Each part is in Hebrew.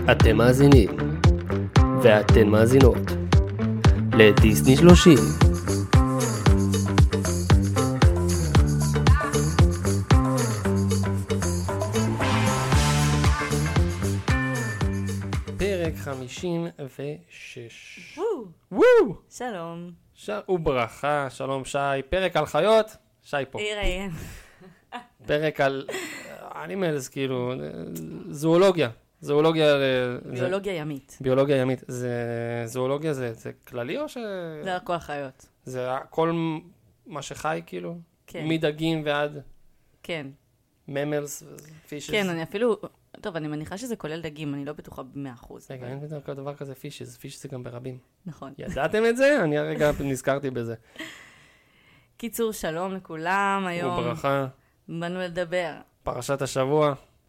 אתם מאזינים, ואתן מאזינות, לדיסני 30. פרק 56. וואו! שלום. וברכה, שלום שי. פרק על חיות, שי פה. יראה. פרק על אנימלס, כאילו, זואולוגיה. זואולוגיה... ביולוגיה ימית. ביולוגיה ימית. זואולוגיה זה כללי או ש... זה הכל חיות. זה כל מה שחי, כאילו? כן. מדגים ועד כן. ממלס, פישס. כן, אני אפילו... טוב, אני מניחה שזה כולל דגים, אני לא בטוחה ב-100%. רגע, אין דבר כזה פישס. פישס זה גם ברבים. נכון. ידעתם את זה? אני הרגע נזכרתי בזה. קיצור, שלום לכולם, היום... וברכה. באנו לדבר. פרשת השבוע.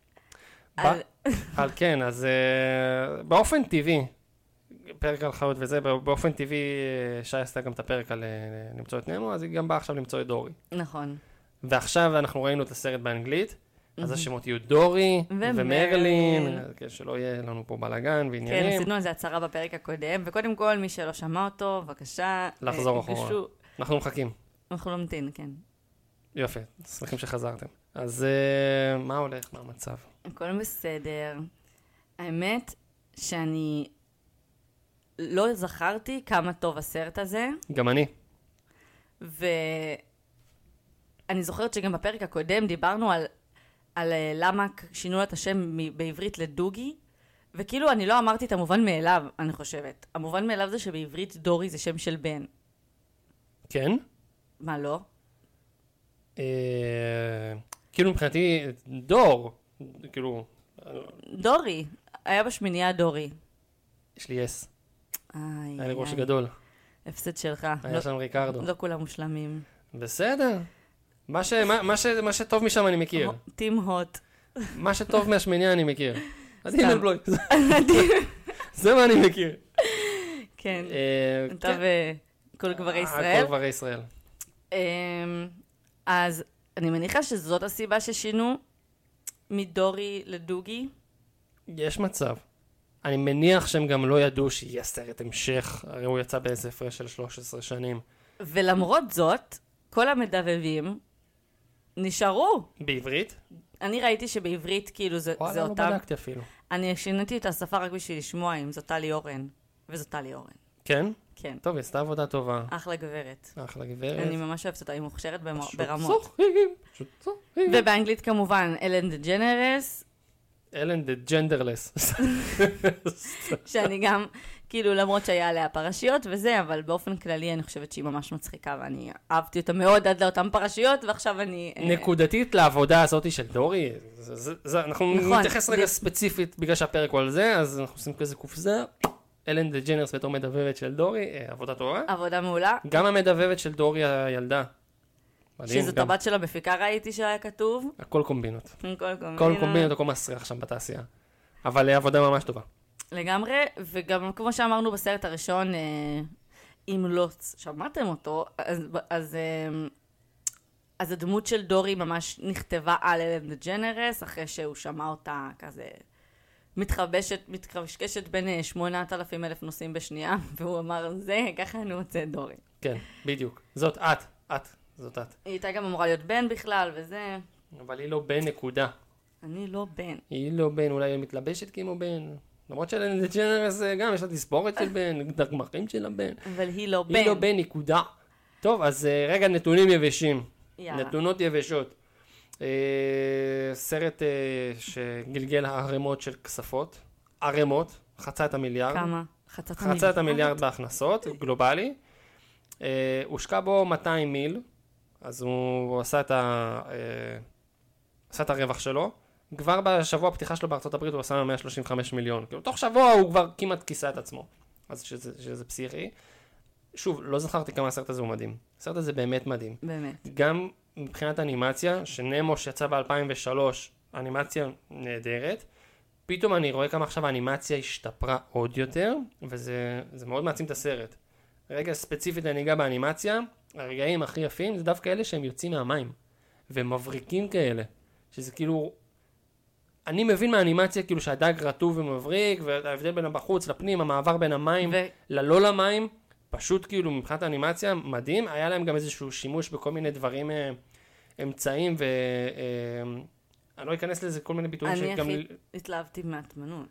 כן, אז באופן טבעי, פרק על חיות וזה, באופן טבעי שי עשתה גם את הפרק על למצוא את נמו, אז היא גם באה עכשיו למצוא את דורי. נכון. ועכשיו אנחנו ראינו את הסרט באנגלית, אז השמות יהיו דורי ומרלין, שלא יהיה לנו פה בלגן ועניינים. כן, עשינו על זה הצהרה בפרק הקודם, וקודם כל, מי שלא שמע אותו, בבקשה. לחזור אחורה. אנחנו מחכים. אנחנו לא ממתין, כן. יופי, שמחים שחזרתם. אז מה הולך? מה המצב? הכל בסדר. האמת שאני לא זכרתי כמה טוב הסרט הזה. גם אני. ואני זוכרת שגם בפרק הקודם דיברנו על למה שינו את השם בעברית לדוגי, וכאילו אני לא אמרתי את המובן מאליו, אני חושבת. המובן מאליו זה שבעברית דורי זה שם של בן. כן? מה לא? כאילו מבחינתי דור, כאילו... דורי. היה בשמינייה דורי. יש לי יס. היה לי ראש איי. גדול. הפסד שלך. היה שם ריקרדו. לא כולם מושלמים. בסדר. מה שטוב משם אני מכיר. טים הוט. מה שטוב מהשמיניה אני מכיר. עדיין בלוי. זה מה אני מכיר. כן. אתה וכל גברי ישראל. כל גברי ישראל. אז אני מניחה שזאת הסיבה ששינו מדורי לדוגי. יש מצב. אני מניח שהם גם לא ידעו שיהיה סרט המשך, הרי הוא יצא באיזה הפרש של 13 שנים. ולמרות זאת, כל המדבבים נשארו. בעברית? אני ראיתי שבעברית כאילו זה וואלה, אותם... לא בדקתי אפילו. אני שיניתי את השפה רק בשביל לשמוע אם זאת טלי אורן. וזאת טלי אורן. כן? כן. טוב, היא עשתה עבודה טובה. אחלה גברת. אחלה גברת. אני ממש אוהבת אותה, היא מוכשרת ברמות. פשוט צוחקים. ובאנגלית כמובן, אלן דה ג'נרס. אלן דה ג'נדרלס. שאני גם, כאילו, למרות שהיה עליה פרשיות וזה, אבל באופן כללי אני חושבת שהיא ממש מצחיקה, ואני אהבתי אותה מאוד עד לאותן פרשיות, ועכשיו אני... נקודתית לעבודה הזאת של דורי, אנחנו נכון. נתייחס רגע ספציפית, בגלל שהפרק הוא על זה, אז אנחנו עושים כזה קופזה, אלן דה ג'נרס בתור מדבבת של דורי, עבודה טובה. עבודה מעולה. גם המדבבת של דורי הילדה. מדהים, שזאת הבת של המפיקה ראיתי שהיה כתוב. הכל קומבינות. כל קומבינות, הכל מסריח שם בתעשייה. אבל עבודה ממש טובה. לגמרי, וגם כמו שאמרנו בסרט הראשון, אם לא שמעתם אותו, אז הדמות של דורי ממש נכתבה על אלן דה ג'נרס, אחרי שהוא שמע אותה כזה מתחבשקשת בין 8,000 נוסעים בשנייה, והוא אמר, ככה אני רוצה את דורי. כן, בדיוק. זאת את. היא הייתה גם אמורה להיות בן בכלל, וזה... אבל היא לא בן נקודה. אני לא בן. היא לא בן, אולי היא מתלבשת כמו בן. למרות שאלן דה ג'נרס גם, יש לה תספורת של בן, דגמחים של הבן. אבל היא לא בן. היא לא בן, נקודה. טוב, אז רגע נתונים יבשים. יאללה. נתונות יבשות. סרט שגלגל הערימות של כספות. ערימות, חצה את המיליארד. כמה? חצה את המיליארד בהכנסות, גלובלי. הושקע בו 200 מיל, אז הוא עשה את הרווח שלו. כבר בשבוע הפתיחה שלו בארצות הברית הוא עשה 135 מיליון. כאילו, תוך שבוע הוא כבר כמעט כיסה את עצמו. אז שזה פסיכי. שוב, לא זכרתי כמה הסרט הזה הוא מדהים. הסרט הזה באמת מדהים. באמת. גם מבחינת אנימציה, שנמו שיצא ב-2003, אנימציה נהדרת. פתאום אני רואה כמה עכשיו האנימציה השתפרה עוד יותר, וזה מאוד מעצים את הסרט. רגע ספציפית אני אגע באנימציה, הרגעים הכי יפים זה דווקא אלה שהם יוצאים מהמים. ומבריקים כאלה. שזה כאילו אני מבין מהאנימציה כאילו שהדג רטוב ומבריק, וההבדל בין הבחוץ לפנים, המעבר בין המים ללא למים, פשוט כאילו מבחינת האנימציה מדהים. היה להם גם איזשהו שימוש בכל מיני דברים, אמצעים, אני לא אכנס לזה כל מיני ביטויים שגם... אני הכי התלהבתי מהתמנון.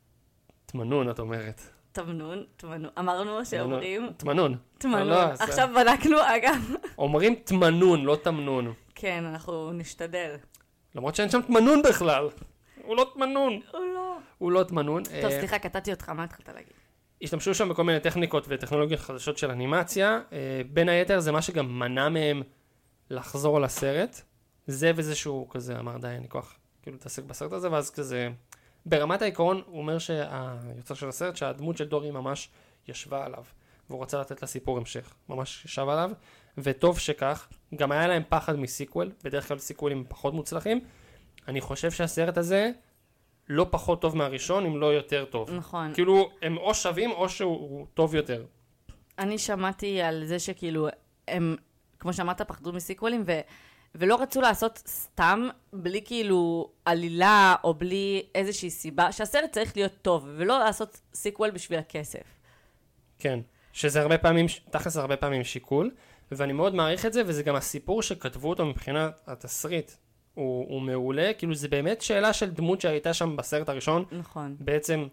תמנון, את אומרת. תמנון. אמרנו שאומרים... תמנון. עכשיו בדקנו, אגב. אומרים תמנון, לא תמנון. כן, אנחנו נשתדל. למרות שאין שם תמנון בכלל. הוא לא תמנון. הוא לא תמנון. טוב, סליחה, קטעתי אותך, מה התחלת להגיד? השתמשו שם בכל מיני טכניקות וטכנולוגיות חדשות של אנימציה. בין היתר זה מה שגם מנע מהם לחזור לסרט. זה וזה שהוא כזה אמר די, אני כוח כאילו להתעסק בסרט הזה, ואז כזה... ברמת העיקרון הוא אומר שהיוצר של הסרט, שהדמות של דורי ממש ישבה עליו, והוא רצה לתת לה סיפור המשך. ממש ישב עליו, וטוב שכך. גם היה להם פחד מסיקוול, בדרך כלל סיקוולים פחות מוצלחים. אני חושב שהסרט הזה לא פחות טוב מהראשון, אם לא יותר טוב. נכון. כאילו, הם או שווים או שהוא טוב יותר. אני שמעתי על זה שכאילו, הם, כמו שאמרת, פחדו מסיקוולים, ולא רצו לעשות סתם, בלי כאילו עלילה, או בלי איזושהי סיבה, שהסרט צריך להיות טוב, ולא לעשות סיקוול בשביל הכסף. כן, שזה הרבה פעמים, תכלס הרבה פעמים שיקול, ואני מאוד מעריך את זה, וזה גם הסיפור שכתבו אותו מבחינת התסריט. הוא מעולה, כאילו זה באמת שאלה של דמות שהייתה שם בסרט הראשון. נכון. בעצם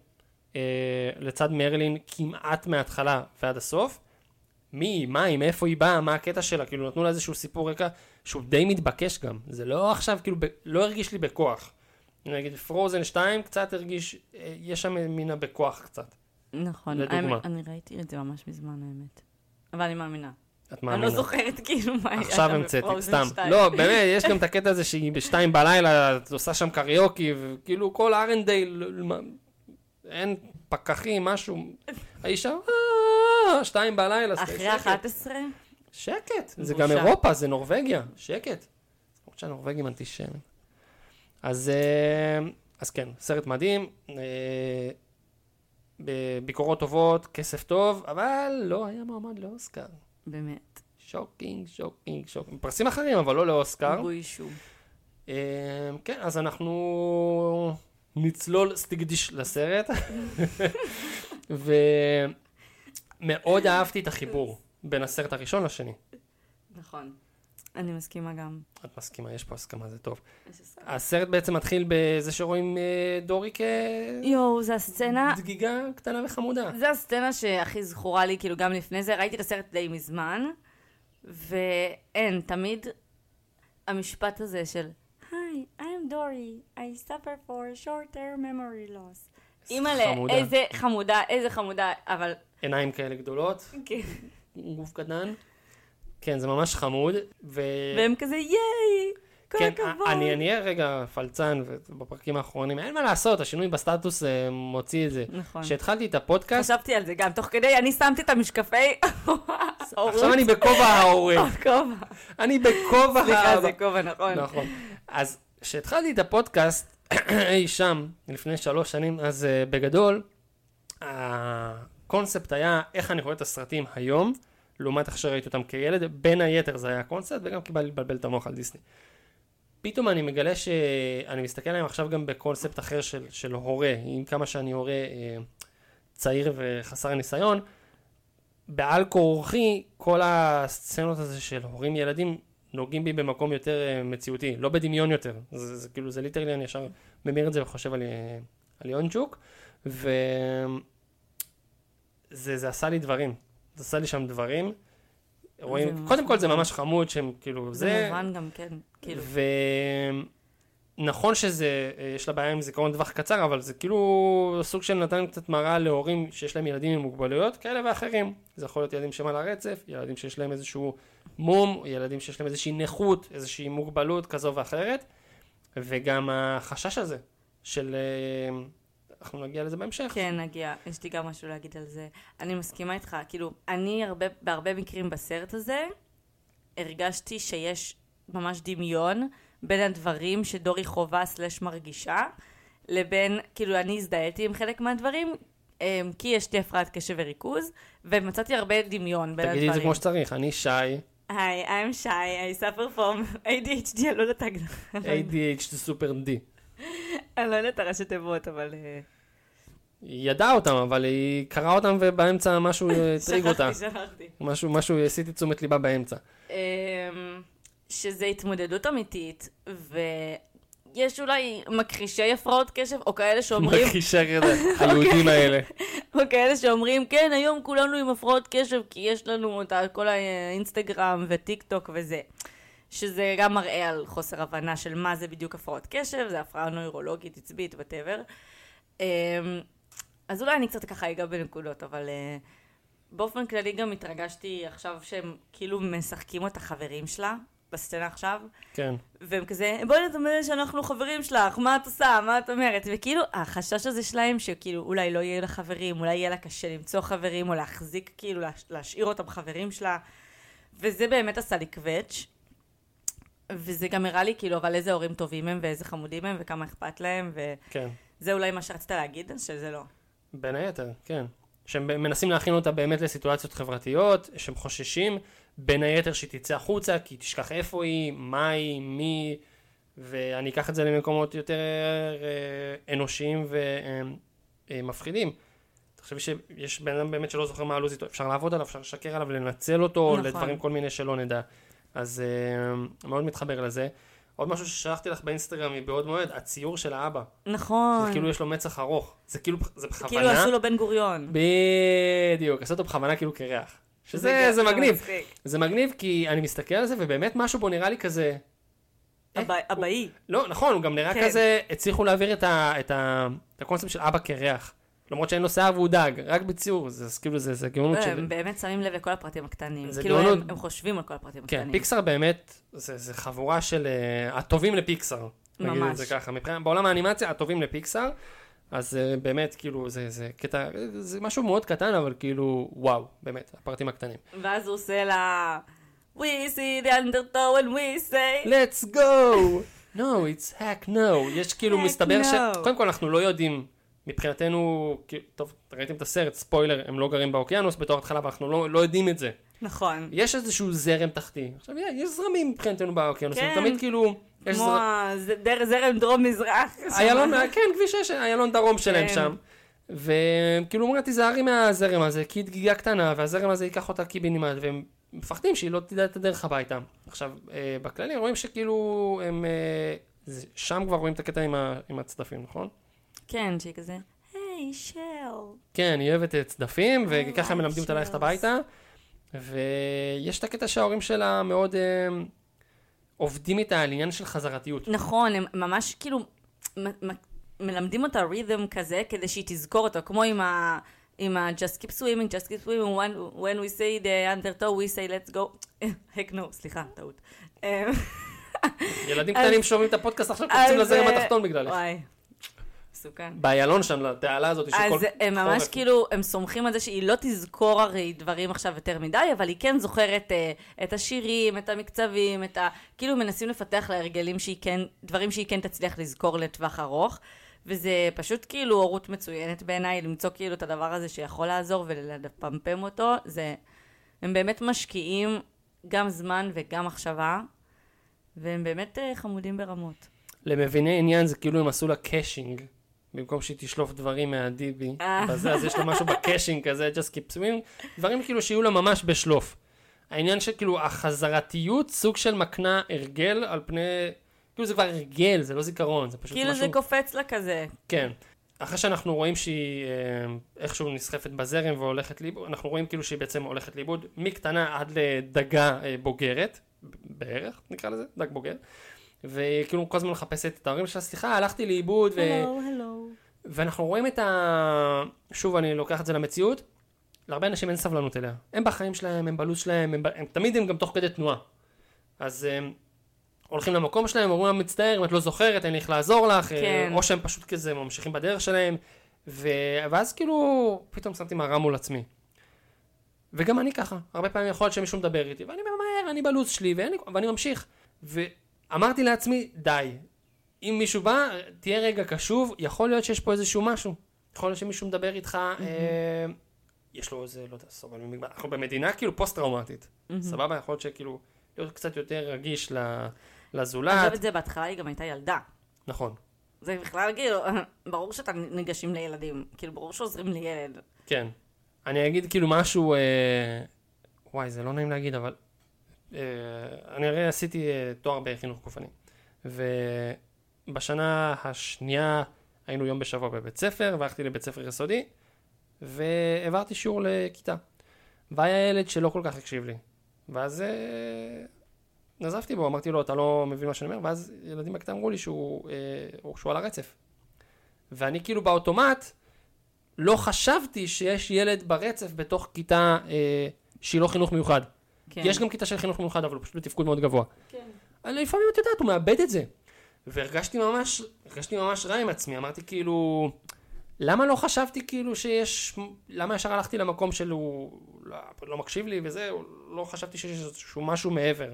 לצד מרלין כמעט מההתחלה ועד הסוף. מי, מה, מאיפה היא באה, מה הקטע שלה, כאילו נתנו לה איזשהו סיפור רקע שהוא די מתבקש גם. זה לא עכשיו, כאילו, לא הרגיש לי בכוח. נגיד, פרוזן 2 קצת הרגיש, יש שם מינה בכוח קצת. נכון, לדוגמה. אני ראיתי את זה ממש מזמן, האמת. אבל אני מאמינה. את מאמינה. אני לא זוכרת כאילו מה היה עכשיו המצאתי, סתם. לא, באמת, יש גם את הקטע הזה שהיא ב2 בלילה, עושה שם קריוקי, וכאילו כל ארנדייל, אין פקחים, משהו. האישה, 2 בלילה. אחרי 11? שקט, זה גם אירופה, זה נורווגיה, שקט. למרות שהנורווגים אנטישמים. אז כן, סרט מדהים, בביקורות טובות, כסף טוב, אבל לא היה מעמד לאוסקר. באמת. שוקינג. פרסים אחרים, אבל לא לאוסקר. בוישו. כן, אז אנחנו נצלול סטיגדיש לסרט. ומאוד אהבתי את החיבור בין הסרט הראשון לשני. נכון. אני מסכימה גם. את מסכימה, יש פה הסכמה, זה טוב. הסרט בעצם מתחיל בזה שרואים דורי זה הסצנה... דגיגה קטנה וחמודה. זה הסצנה שהכי זכורה לי, כאילו גם לפני זה. ראיתי את הסרט די מזמן, ואין, תמיד המשפט הזה של Hi, I'm Dory. I suffer for short-term memory loss. אימא'לה, איזה חמודה, אבל... עיניים כאלה גדולות. כן. גוף קטן. כן, זה ממש חמוד. והם כזה, ייי! כל הכבוד. אני אהיה רגע פלצן, ובפרקים האחרונים, אין מה לעשות, השינוי בסטטוס מוציא את זה. נכון. כשהתחלתי את הפודקאסט... חשבתי על זה גם, תוך כדי, אני שמתי את המשקפי... עכשיו אני בכובע ההורים. אני בכובע... סליחה, זה כובע, נכון. נכון. אז כשהתחלתי את הפודקאסט, אי שם, לפני 3 שנים, אז בגדול, הקונספט היה איך אני רואה את הסרטים היום, לעומת איך שראיתי אותם כילד, בין היתר זה היה הקונספט, וגם קיבל לבלבל את המוח על דיסני. פתאום אני מגלה שאני מסתכל עליהם עכשיו גם בקונספט אחר של הורה, עם כמה שאני הורה צעיר וחסר ניסיון, בעל כורחי, כל הסצנות הזה של הורים ילדים נוגעים בי במקום יותר מציאותי, לא בדמיון יותר. זה כאילו, זה ליטרלי, אני ישר ממיר את זה וחושב על יונצ'וק, וזה עשה לי דברים. זה עשה לי שם דברים. רואים, קודם כל זה ממש חמוד שהם כאילו זה מובן גם כן, כאילו. ונכון שזה, יש לה בעיה עם זיכרון טווח קצר, אבל זה כאילו סוג של נתן קצת מראה להורים שיש להם ילדים עם מוגבלויות כאלה ואחרים. זה יכול להיות ילדים שהם על הרצף, ילדים שיש להם איזשהו מום, ילדים שיש להם איזושהי נכות, איזושהי מוגבלות כזו ואחרת. וגם החשש הזה של... אנחנו נגיע לזה בהמשך. כן, נגיע. יש לי גם משהו להגיד על זה. אני מסכימה איתך. כאילו, אני בהרבה מקרים בסרט הזה, הרגשתי שיש ממש דמיון בין הדברים שדורי חובה / מרגישה, לבין, כאילו, אני הזדהיתי עם חלק מהדברים, כי יש לי הפרעת קשב וריכוז, ומצאתי הרבה דמיון בין הדברים. תגידי את זה כמו שצריך. אני שי. Hi, I'm shy. I suffer from ADHD, אני לא יודעת. ADHD סופר D. אני לא יודעת הראשי תיבות, אבל... היא ידעה אותם, אבל היא קראה אותם ובאמצע משהו הטריג אותה. שכחתי. משהו עשיתי תשומת ליבה באמצע. שזה התמודדות אמיתית, ויש אולי מכחישי הפרעות קשב, או כאלה שאומרים... מכחישי היהודים האלה. או כאלה שאומרים, כן, היום כולנו עם הפרעות קשב, כי יש לנו את כל האינסטגרם וטיק טוק וזה. שזה גם מראה על חוסר הבנה של מה זה בדיוק הפרעות קשב, זה הפרעה נוירולוגית, עצבית, whatever. אז אולי אני קצת ככה אגע בנקודות, אבל באופן כללי גם התרגשתי עכשיו שהם כאילו משחקים את החברים שלה, בסצנה עכשיו. כן. והם כזה, בואי נתאמר שאנחנו חברים שלך, מה את עושה, מה את אומרת? וכאילו, החשש הזה שלהם שכאילו אולי לא יהיה לה חברים, אולי יהיה לה קשה למצוא חברים, או להחזיק, כאילו להשאיר אותם חברים שלה. וזה באמת עשה לי קווץ'. וזה גם הראה לי כאילו, אבל איזה הורים טובים הם, ואיזה חמודים הם, וכמה אכפת להם, כן. וזה אולי מה שרצית להגיד, שזה לא. בין היתר, כן. שהם מנסים להכין אותה באמת לסיטואציות חברתיות, שהם חוששים, בין היתר שהיא תצא החוצה, כי תשכח איפה היא, מה היא, מי, ואני אקח את זה למקומות יותר אנושיים ומפחידים. תחשבי שיש בן אדם באמת שלא זוכר מה הלו"ז איתו, אפשר לעבוד עליו, אפשר לשקר עליו, לנצל אותו, נכון. לדברים כל מיני שלא נדע. אז מאוד מתחבר לזה. עוד משהו ששלחתי לך באינסטגרם מבעוד מועד, הציור של האבא. נכון. זה כאילו יש לו מצח ארוך. זה כאילו, זה בכוונה. כאילו עשו לו בן גוריון. בדיוק, עשו אותו בכוונה כאילו קרח. שזה מגניב. זה מגניב כי אני מסתכל על זה ובאמת משהו בו נראה לי כזה... אבאי. לא, נכון, הוא גם נראה כזה, הצליחו להעביר את הקונספט של אבא קרח. למרות שאין לו שיער והוא דג, רק בציור, זה כאילו, זה גאונות של... הם באמת שמים לב לכל הפרטים הקטנים. כאילו הם חושבים על כל הפרטים הקטנים. כן, פיקסאר באמת, זה חבורה של הטובים לפיקסאר. נגיד את זה ככה. בעולם האנימציה, הטובים לפיקסאר, אז באמת, כאילו, זה קטע, זה משהו מאוד קטן, אבל כאילו, וואו, באמת, הפרטים הקטנים. ואז הוא עושה לה... We see the undertow and we say... Let's go! No, it's heck no. יש כאילו מסתבר קודם כל אנחנו לא יודעים, מבחינתנו, טוב, ראיתם את הסרט, ספוילר, הם לא גרים באוקיינוס בתור התחלה, ואנחנו לא יודעים את זה. נכון. יש איזשהו זרם תחתי. עכשיו, יש זרמים מבחינתנו באוקיינוס, הם תמיד כאילו... כמו זרם דרום-מזרח. כן, כביש 6, איילון דרום שלהם שם. וכאילו אומרים, תיזהרי מהזרם הזה, כי היא דגיגה קטנה, והזרם הזה ייקח אותה קיבינימט, והם מפחדים שהיא לא תדע את הדרך הביתה. עכשיו, בכללי רואים שכאילו, הם שם כבר רואים את הקטע עם הצדפים, נכון? כן, שהיא כזה, היי, של. כן, היא אוהבת צדפים, וככה הם מלמדים אותה ללכת הביתה, ויש את הקטע שההורים שלה מאוד עובדים איתה על עניין של חזרתיות. נכון, הם ממש כאילו מלמדים אותה רית'ם כזה, כדי שהיא תזכור אותו, כמו עם ה-just keep swimming, just keep swimming, when we say the undertow, we say let's go. heck no, סליחה, טעות. ילדים קטנים שומעים את הפודקאסט עכשיו, קופצים לזרם התחתון בגללך. וואי, מסוכן. באיילון שם, לתעלה הזאת. אז הם ממש כאילו, הם סומכים על זה שהיא לא תזכור הרי דברים עכשיו יותר מדי, אבל היא כן זוכרת את השירים, את המקצבים, כאילו מנסים לפתח להרגלים דברים שהיא כן תצליח לזכור לטווח ארוך, וזה פשוט כאילו הורות מצוינת בעיניי, למצוא כאילו את הדבר הזה שיכול לעזור ולפמפם אותו, הם באמת משקיעים גם זמן וגם מחשבה, והם באמת חמודים ברמות. למביני עניין זה כאילו הם עשו לה קאשינג, במקום שהיא תשלוף דברים מהדיבי, אז יש לה משהו בקאשינג כזה, just keep swimming, דברים כאילו שיהיו לה ממש בשלוף. העניין שכאילו החזרתיות, סוג של מקנה הרגל על פני, כאילו זה כבר הרגל, זה לא זיכרון, זה פשוט כאילו משהו... זה קופץ לה כזה. כן. אחרי שאנחנו רואים שהיא איכשהו נסחפת בזרם והולכת לאיבוד, אנחנו רואים כאילו שהיא בעצם הולכת לאיבוד, מקטנה עד לדגה בוגרת, בערך נקרא לזה, דג בוגר. וכאילו כל הזמן מחפשת את ההורים שלה, סליחה, הלכתי לאיבוד. הלו. ואנחנו רואים שוב אני לוקח את זה למציאות, להרבה אנשים אין סבלנות אליה. הם בחיים שלהם, הם בלו"ז שלהם, תמיד הם גם תוך כדי תנועה. אז הולכים למקום שלהם, אומרים להם מצטער, אם את לא זוכרת, אין לי איך לעזור לך, כן. או שהם פשוט כזה ממשיכים בדרך שלהם, ואז כאילו פתאום שמתי מראה מול עצמי. וגם אני ככה, הרבה פעמים יכול להיות שמישהו מדבר איתי, ואני ממהר, אני בלו"ז שלי, ואני ממשיך. אמרתי לעצמי, די, אם מישהו בא, תהיה רגע קשוב, יכול להיות שיש פה איזשהו משהו. יכול להיות שמישהו מדבר איתך, יש לו איזה, לא יודע, סובל ממגבל. אנחנו במדינה כאילו פוסט-טראומטית. סבבה, יכול להיות שכאילו, להיות קצת יותר רגיש לזולת. אני חושבת את זה בהתחלה, היא גם הייתה ילדה. נכון. זה בכלל כאילו, ברור שאתה ניגשים לילדים, כאילו ברור שעוזרים לילד. כן. אני אגיד כאילו משהו, וואי, זה לא נעים להגיד, אבל אני הרי עשיתי תואר בחינוך גופני. ובשנה השנייה היינו יום בשבוע בבית ספר, והלכתי לבית ספר יסודי, והעברתי שיעור לכיתה. והיה ילד שלא כל כך הקשיב לי. ואז נזפתי בו, אמרתי לו, אתה לא מבין מה שאני אומר, ואז ילדים בכיתה אמרו לי שהוא על הרצף. ואני כאילו באוטומט לא חשבתי שיש ילד ברצף בתוך כיתה שהיא לא חינוך מיוחד. כן. יש גם כיתה של חינוך מיוחד, אבל הוא פשוט בתפקוד מאוד גבוה. כן. לפעמים את יודעת, הוא מאבד את זה. והרגשתי ממש רע עם עצמי, אמרתי כאילו, למה לא חשבתי כאילו שיש, למה ישר הלכתי למקום שלו, לא מקשיב לי וזה, לא חשבתי שיש איזשהו משהו מעבר.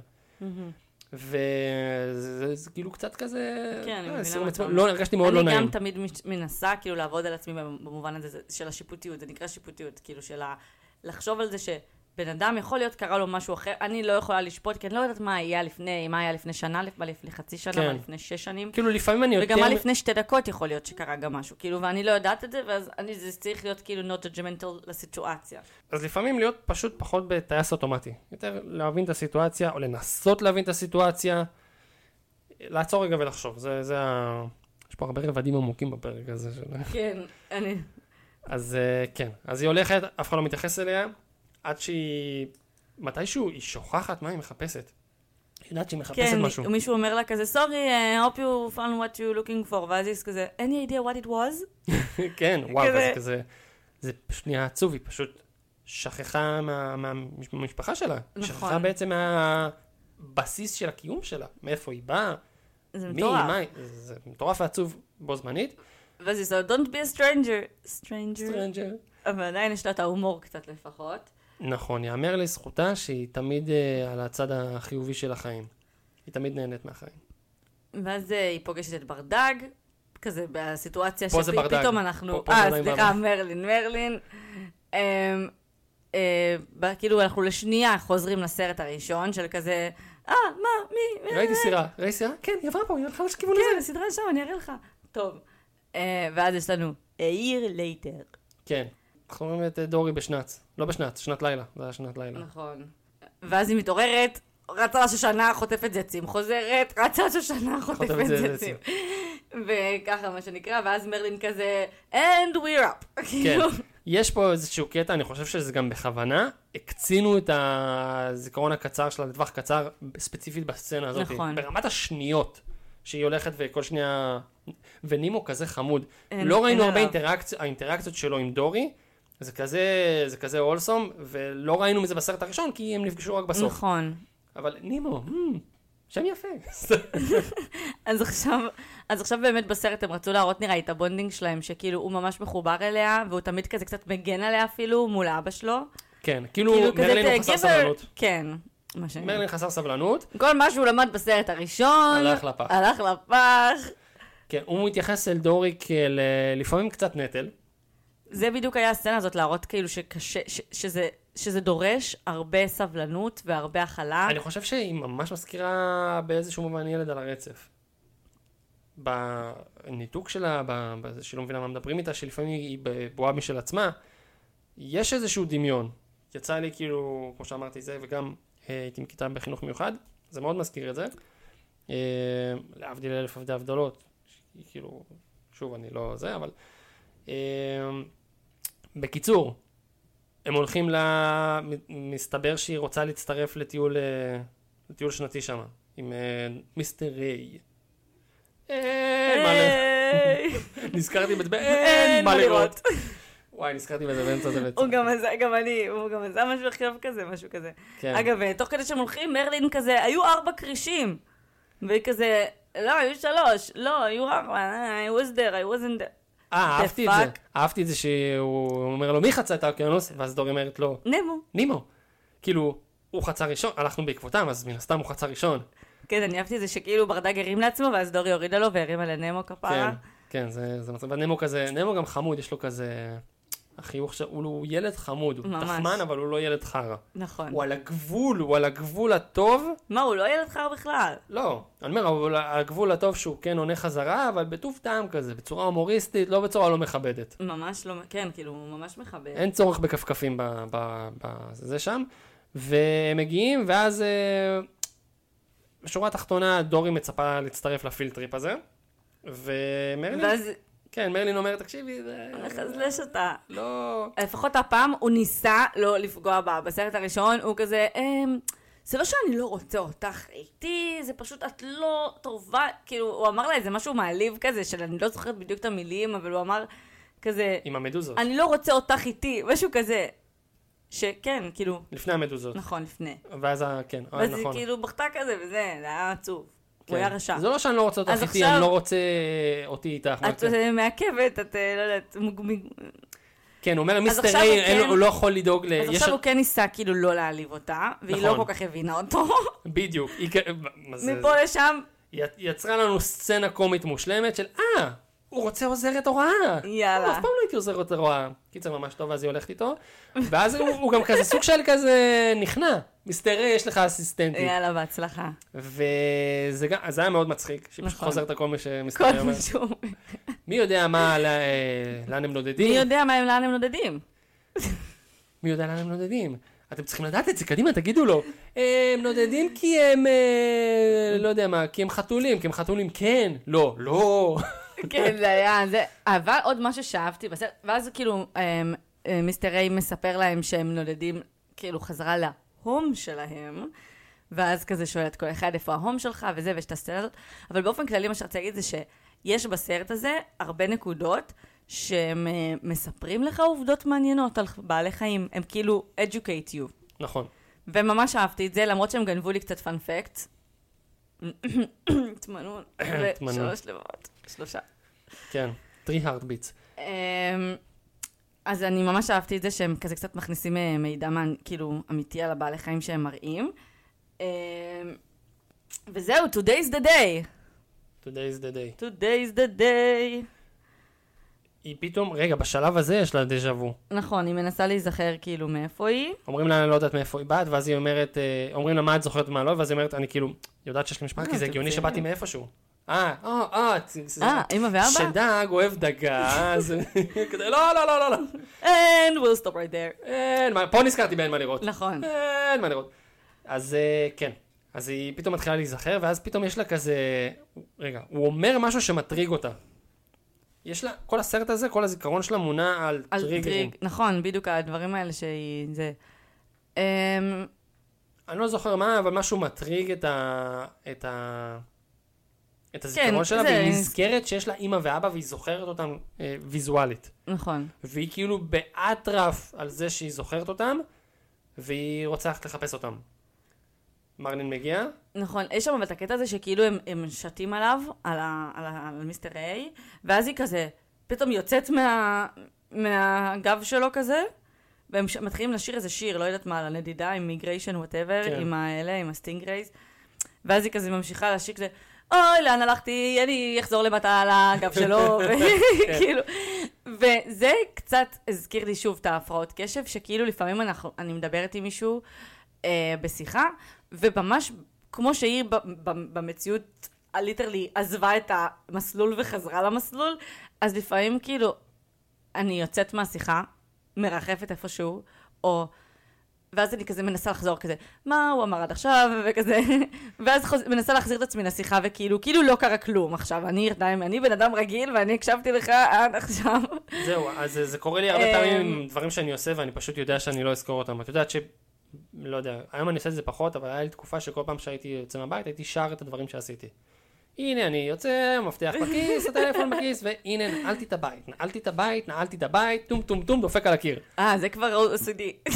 וזה כאילו קצת כזה, כן, אני מבינה מה אתה אומר. לא, הרגשתי מאוד לא נעים. אני גם תמיד מנסה כאילו לעבוד על עצמי במובן הזה של השיפוטיות, זה נקרא שיפוטיות, כאילו של לחשוב על זה שבן אדם יכול להיות קרה לו משהו אחר, אני לא יכולה לשפוט, כי אני לא יודעת מה היה לפני שנה, מה לפני חצי שנה, מה לפני 6 שנים. כאילו לפעמים אני יותר... וגם מה לפני 2 דקות יכול להיות שקרה גם משהו, כאילו, ואני לא יודעת את זה, ואז זה צריך להיות כאילו not judgmental לסיטואציה. אז לפעמים להיות פשוט פחות בטייס אוטומטי. יותר להבין את הסיטואציה, או לנסות להבין את הסיטואציה, לעצור רגע ולחשוב. יש פה הרבה רבדים עמוקים בפרק הזה שלו. כן, אז כן, אז היא הולכת, אף אחד לא מתייחס אליה, עד שהיא, מתישהו היא שוכחת מה היא מחפשת. היא יודעת שהיא מחפשת משהו. כן, מישהו אומר לה כזה, sorry, I hope you found what you're looking for, ואז היא כזה, any idea what it was? כן, וואו, זה כזה, זה פשוט נהיה עצוב, היא פשוט שכחה מהמשפחה שלה. נכון. שכחה בעצם מהבסיס של הקיום שלה, מאיפה היא באה. זה מטורף. זה מטורף ועצוב בו זמנית. ואז היא אומרת, don't be a stranger. אבל עדיין יש לה את ההומור קצת לפחות. נכון, יאמר לזכותה שהיא תמיד על הצד החיובי של החיים. היא תמיד נהנית מהחיים. ואז היא פוגשת את ברדג, כזה בסיטואציה פה זה ברדג. שפתאום אנחנו... סליחה, מרלין. כאילו אנחנו לשנייה חוזרים לסרט הראשון של כזה, מה, מי? ראיתי סירה? כן, היא עברה פה, היא הלכה לכיוון הזה. כן, הסדרה שם, אני אראה לך. טוב. ואז יש לנו a year later. כן. אנחנו רואים את דורי שנת לילה. זה היה שנת לילה. נכון. ואז היא מתעוררת, רצה שושנה, חוטפת זצים, חוזרת, רצה שושנה, חוטפת זצים. וככה מה שנקרא, ואז מרלין כזה, and we're up. כן. יש פה איזשהו קטע, אני חושב שזה גם בכוונה, הקצינו את הזיכרון הקצר שלה לטווח קצר, ספציפית בסצנה הזאת. נכון. ברמת השניות שהיא הולכת וכל שנייה, ונימו כזה חמוד. לא ראינו הרבה האינטראקציות שלו עם דורי, זה כזה אולסום, ולא ראינו מזה בסרט הראשון, כי הם נפגשו רק בסוף. נכון. אבל נימו, שם יפה. אז עכשיו באמת בסרט הם רצו להראות נראה את הבונדינג שלהם, שכאילו הוא ממש מחובר אליה, והוא תמיד כזה קצת מגן עליה אפילו מול אבא שלו. כן, כאילו מרלין הוא חסר סבלנות. כן. מרלין חסר סבלנות. כל מה שהוא למד בסרט הראשון, הלך לפח. כן, הוא מתייחס אל דורי לפעמים קצת נטל. זה בדיוק היה הסצנה הזאת, להראות כאילו שזה דורש הרבה סבלנות והרבה הכלה. אני חושב שהיא ממש מזכירה באיזשהו מובן ילד על הרצף. בניתוק שלה, שלא מבינה מה מדברים איתה, שלפעמים היא בבועה משל עצמה, יש איזשהו דמיון. יצא לי כאילו, כמו שאמרתי זה, וגם הייתי עם כיתה בחינוך מיוחד, זה מאוד מזכיר את זה. להבדיל אלף הבדלות, כאילו, שוב, אני לא זה, אבל... בקיצור, הם הולכים מסתבר שהיא רוצה להצטרף לטיול שנתי שם, עם מיסטר ריי. נזכרתי בזה, אין מה לראות. וואי, נזכרתי בזה באמצע זה בעצם. הוא גם עשה משהו עכשיו כזה, משהו כזה. אגב, תוך כדי שהם הולכים, מרלין כזה, היו 4 קרישים. והיא כזה, לא, היו 3. לא, היו 4. I was there, I wasn't there. אהבתי את זה שהוא אומר לו, מי חצה את האוקיינוס? ואז דורי אומרת לו, נימו. כאילו, הוא חצה ראשון, הלכנו בעקבותם, אז מן הסתם הוא חצה ראשון. כן, אני אהבתי את זה שכאילו ברדג הרים לעצמו, ואז דורי הורידה לו והרים על הנמו כפרה. כן, זה מצב, נמו כזה, נמו גם חמוד, יש לו כזה, אחי, הוא ילד חמוד, הוא ממש. תחמן, אבל הוא לא ילד חרא. נכון. הוא על הגבול הטוב. מה, הוא לא ילד חר בכלל? לא, אני אומר, הוא על הגבול הטוב שהוא כן עונה חזרה, אבל בטוב טעם כזה, בצורה הומוריסטית, לא בצורה לא מכבדת. ממש לא, כן, כאילו, הוא ממש מכבד. אין צורך בכפכפים בזה שם. והם מגיעים, ואז בשורה התחתונה, דורי מצפה להצטרף לפילטריפ הזה. ומרלין... ואז כן, מרלין אומרת, תקשיבי, לחזלש אותה. לא... לפחות הפעם הוא ניסה לא לפגוע בה. בסרט הראשון הוא כזה, זה לא שאני לא רוצה אותך איתי, זה פשוט את לא טובה. כאילו, הוא אמר לה איזה משהו מעליב כזה, שאני לא זוכרת בדיוק את המילים, אבל הוא אמר כזה... עם המדוזות. אני לא רוצה אותך איתי, משהו כזה. שכן, כאילו... לפני המדוזות. נכון, לפני. ואז, כן, ואז נכון. היא כאילו בכתה כזה, וזה, זה היה עצוב. הוא היה רשע. זה לא שאני לא רוצה אותך אז איתי, עכשיו- אני לא רוצה אותי איתך. את מעכבת, את לא יודעת, כן, הוא אומר, מיסטר עכשיו איי, הוא כן- הוא לא יכול לדאוג אז עכשיו הוא כן ניסה כאילו לא להעליב אותה, והיא לא נכון. כל כך הבינה אותו. בדיוק. מפה לשם, היא יצרה לנו סצנה קומית מושלמת של, הוא רוצה עוזרת הוראה. יאללה. אף פעם לא הייתי עוזרת הוראה. קיצר ממש טוב, אז היא הולכת איתו. ואז הוא גם כזה סוג של כזה נכנע. מיסטר איי, יש לך אסיסטנטית. יאללה, בהצלחה. וזה היה מאוד מצחיק, שהיא פשוט נכון. חוזרת על כל מה שמיסטר איי כל אומר. משהו. מי יודע לאן הם נודדים? מי יודע לאן הם נודדים? מי יודע לאן הם נודדים? אתם צריכים לדעת את זה, קדימה, תגידו לו. הם נודדים כי הם, לא יודע מה, כי הם חתולים, כן, לא. כן, זה היה, זה... אבל עוד משהו שאהבתי בסרט, ואז כאילו מיסטר איי מספר להם שהם נודדים כאילו חזרה להום שלהם, ואז כזה שואל את כל אחד איפה ההום שלך וזה, ויש את הסצנה הזאת, אבל באופן כללי מה שרציתי להגיד זה שיש בסרט הזה הרבה נקודות שהם מספרים לך עובדות מעניינות על בעלי חיים, הם כאילו educate you. נכון. וממש אהבתי את זה, למרות שהם גנבו לי קצת fun facts. תמנון, ושלוש לבבות, 3. כן, 3 heartbeats. אז אני ממש אהבתי את זה שהם כזה קצת מכניסים מידע כאילו אמיתי על הבעלי חיים שהם מראים. וזהו, today's the day. Today is the day. Today's the day. היא פתאום, רגע, בשלב הזה יש לה דז'ה וו. נכון, היא מנסה להיזכר כאילו מאיפה היא. אומרים לה, אני לא יודעת מאיפה היא באת, ואז היא אומרת, אומרים לה, מה את זוכרת ומה לא, ואז היא אומרת, אני כאילו, יודעת שיש לי משפחה, כי זה הגיוני שבאתי מאיפשהו. אמא ואבא? שדג אוהב דגה, אז כזה, לא. And we'll stop right there. פה נזכרתי באין מה לראות. נכון. אין מה לראות. אז כן, אז היא פתאום מתחילה להיזכר, ואז פתאום יש לה כזה, רגע, הוא אומר משהו שמטריג אותה. יש לה, כל הסרט הזה, כל הזיכרון שלה מונע על טריגרים. נכון, בדיוק הדברים האלה שהיא, זה... אני לא זוכר מה, אבל משהו מטריג את הזיכרון שלה, והיא נזכרת שיש לה אמא ואבא, והיא זוכרת אותם ויזואלית. נכון. והיא כאילו באטרף על זה שהיא זוכרת אותם, והיא רוצה ללכת לחפש אותם. מרלין מגיע. נכון, יש שם אבל את הקטע הזה שכאילו הם שתים עליו, על מיסטר איי, ואז היא כזה, פתאום יוצאת מהגב שלו כזה, והם מתחילים לשיר איזה שיר, לא יודעת מה, על הנדידה, עם מיגריישן, whatever, כן. עם האלה, עם הסטינגרייז, ואז היא כזה ממשיכה לשיר כזה, אוי, לאן הלכתי, אני אחזור למטה על הגב שלו, וכאילו, וזה קצת הזכיר לי שוב את ההפרעות קשב, שכאילו לפעמים אני מדברת עם מישהו בשיחה, וממש כמו שהיא במציאות ליטרלי עזבה את המסלול וחזרה למסלול, אז לפעמים כאילו אני יוצאת מהשיחה, מרחפת איפשהו, או... ואז אני כזה מנסה לחזור כזה, מה הוא אמר עד עכשיו, וכזה, ואז מנסה להחזיר את עצמי לשיחה, וכאילו, לא קרה כלום עכשיו, אני בן אדם רגיל, ואני הקשבתי לך עד עכשיו. זהו, אז זה קורה לי הרבה פעמים עם דברים שאני עושה, ואני פשוט יודע שאני לא אזכור אותם. את יודעת לא יודע, היום אני עושה את זה פחות, אבל היה לי תקופה שכל פעם שהייתי יוצא מהבית, הייתי שר את הדברים שעשיתי. הנה, אני יוצא, מפתח בכיס, הטלפון בכיס, והנה, נעלתי את הבית, טום, דופק על הקיר. זה כבר OCD.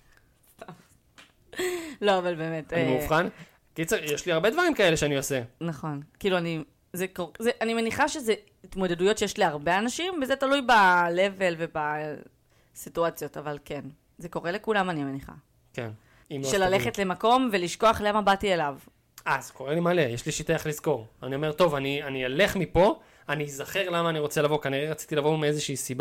לא, אבל באמת. אני מאובחן. קיצר, יש לי הרבה דברים כאלה שאני עושה. נכון. כאילו, אני מניחה שזה התמודדויות שיש להרבה אנשים, וזה תלוי ב-level ובסיטואציות, אבל כן. זה קורה לכולם, אני מניחה. כן. של ללכת למקום ולשכוח למה באתי אליו. זה קורה לי מלא, יש לי שיטה איך לזכור. אני אומר, טוב, אני אלך מפה, אני אזכר למה אני רוצה לבוא, כנראה רציתי לבוא מאיזושהי סיבה.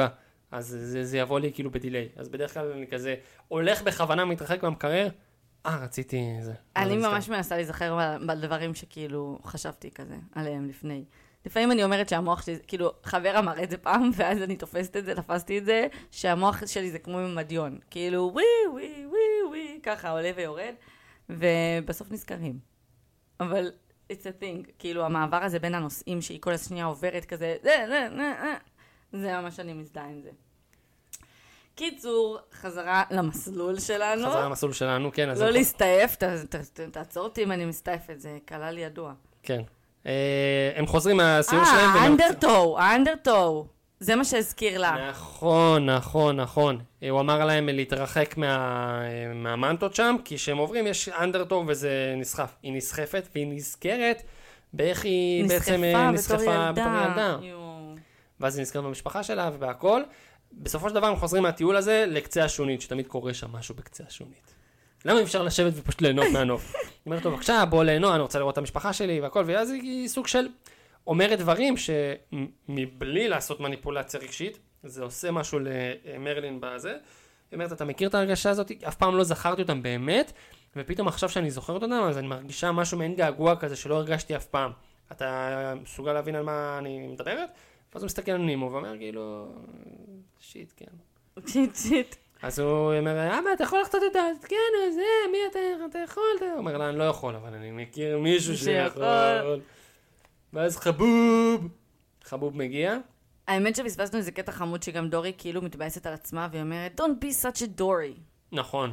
אז זה יבוא לי כאילו בדיליי. אז בדרך כלל אני כזה הולך בכוונה, מתרחק מהמקרר, רציתי זה. אני ממש מנסה להיזכר בדברים שכאילו חשבתי כזה עליהם לפני. לפעמים אני אומרת שהמוח שלי, כאילו חבר אמר את זה פעם, ואז אני תפסתי את זה, שהמוח שלי זה כמו מדיון. כאילו ווי ווי ווי ווי, ככה עולה ויורד, ובסוף נזכרים. אבל it's a thing, כאילו המעבר הזה בין הנושאים שהיא כל השנייה עוברת כזה, זה ממש שאני מזדהה עם זה. קיצור, חזרה למסלול שלנו. חזרה למסלול שלנו, כן. לא להסתעף, תעצור אותי אם אני מסתעפת, זה קלה לי ידוע. כן. הם חוזרים מהסיור שלהם. האנדרטו. זה מה שהזכיר לה. נכון. הוא אמר להם להתרחק מהמנטות שם, כי כשהם עוברים יש אנדרטו וזה נסחף. היא נסחפת והיא נזכרת באיך היא בעצם נסחפה בתור ילדה. ואז היא נזכרת במשפחה שלה ובהכל. בסופו של דבר הם חוזרים מהטיול הזה לקצה השונית, שתמיד קורה שם משהו בקצה השונית. למה אי אפשר לשבת ופשוט ליהנות מהנוף? היא אומרת לו, בבקשה, בוא ליהנות, אני רוצה לראות את המשפחה שלי והכל, ואז היא סוג של אומרת דברים שמבלי לעשות מניפולציה רגשית, זה עושה משהו למרלין בזה. היא אומרת, אתה מכיר את ההרגשה הזאת? אף פעם לא זכרתי אותם באמת, ופתאום עכשיו שאני זוכרת אותם, אז אני מרגישה משהו מעין געגוע כזה שלא הרגשתי אף פעם. אתה מסוגל להבין על מה אני מדברת? ואז הוא מסתכל על נימו ואומר, כאילו, שיט, כן. שיט. אז הוא אומר, אבא, אתה יכול לחצות את כן, זה, מי אתה יכול? הוא אומר לה, אני לא יכול, אבל אני מכיר מישהו שיכול. ואז חבוב מגיע. האמת שבספסנו איזה קטע חמוד שגם דורי כאילו מתבאסת על עצמה, והיא אומרת, don't be such a Dory. נכון.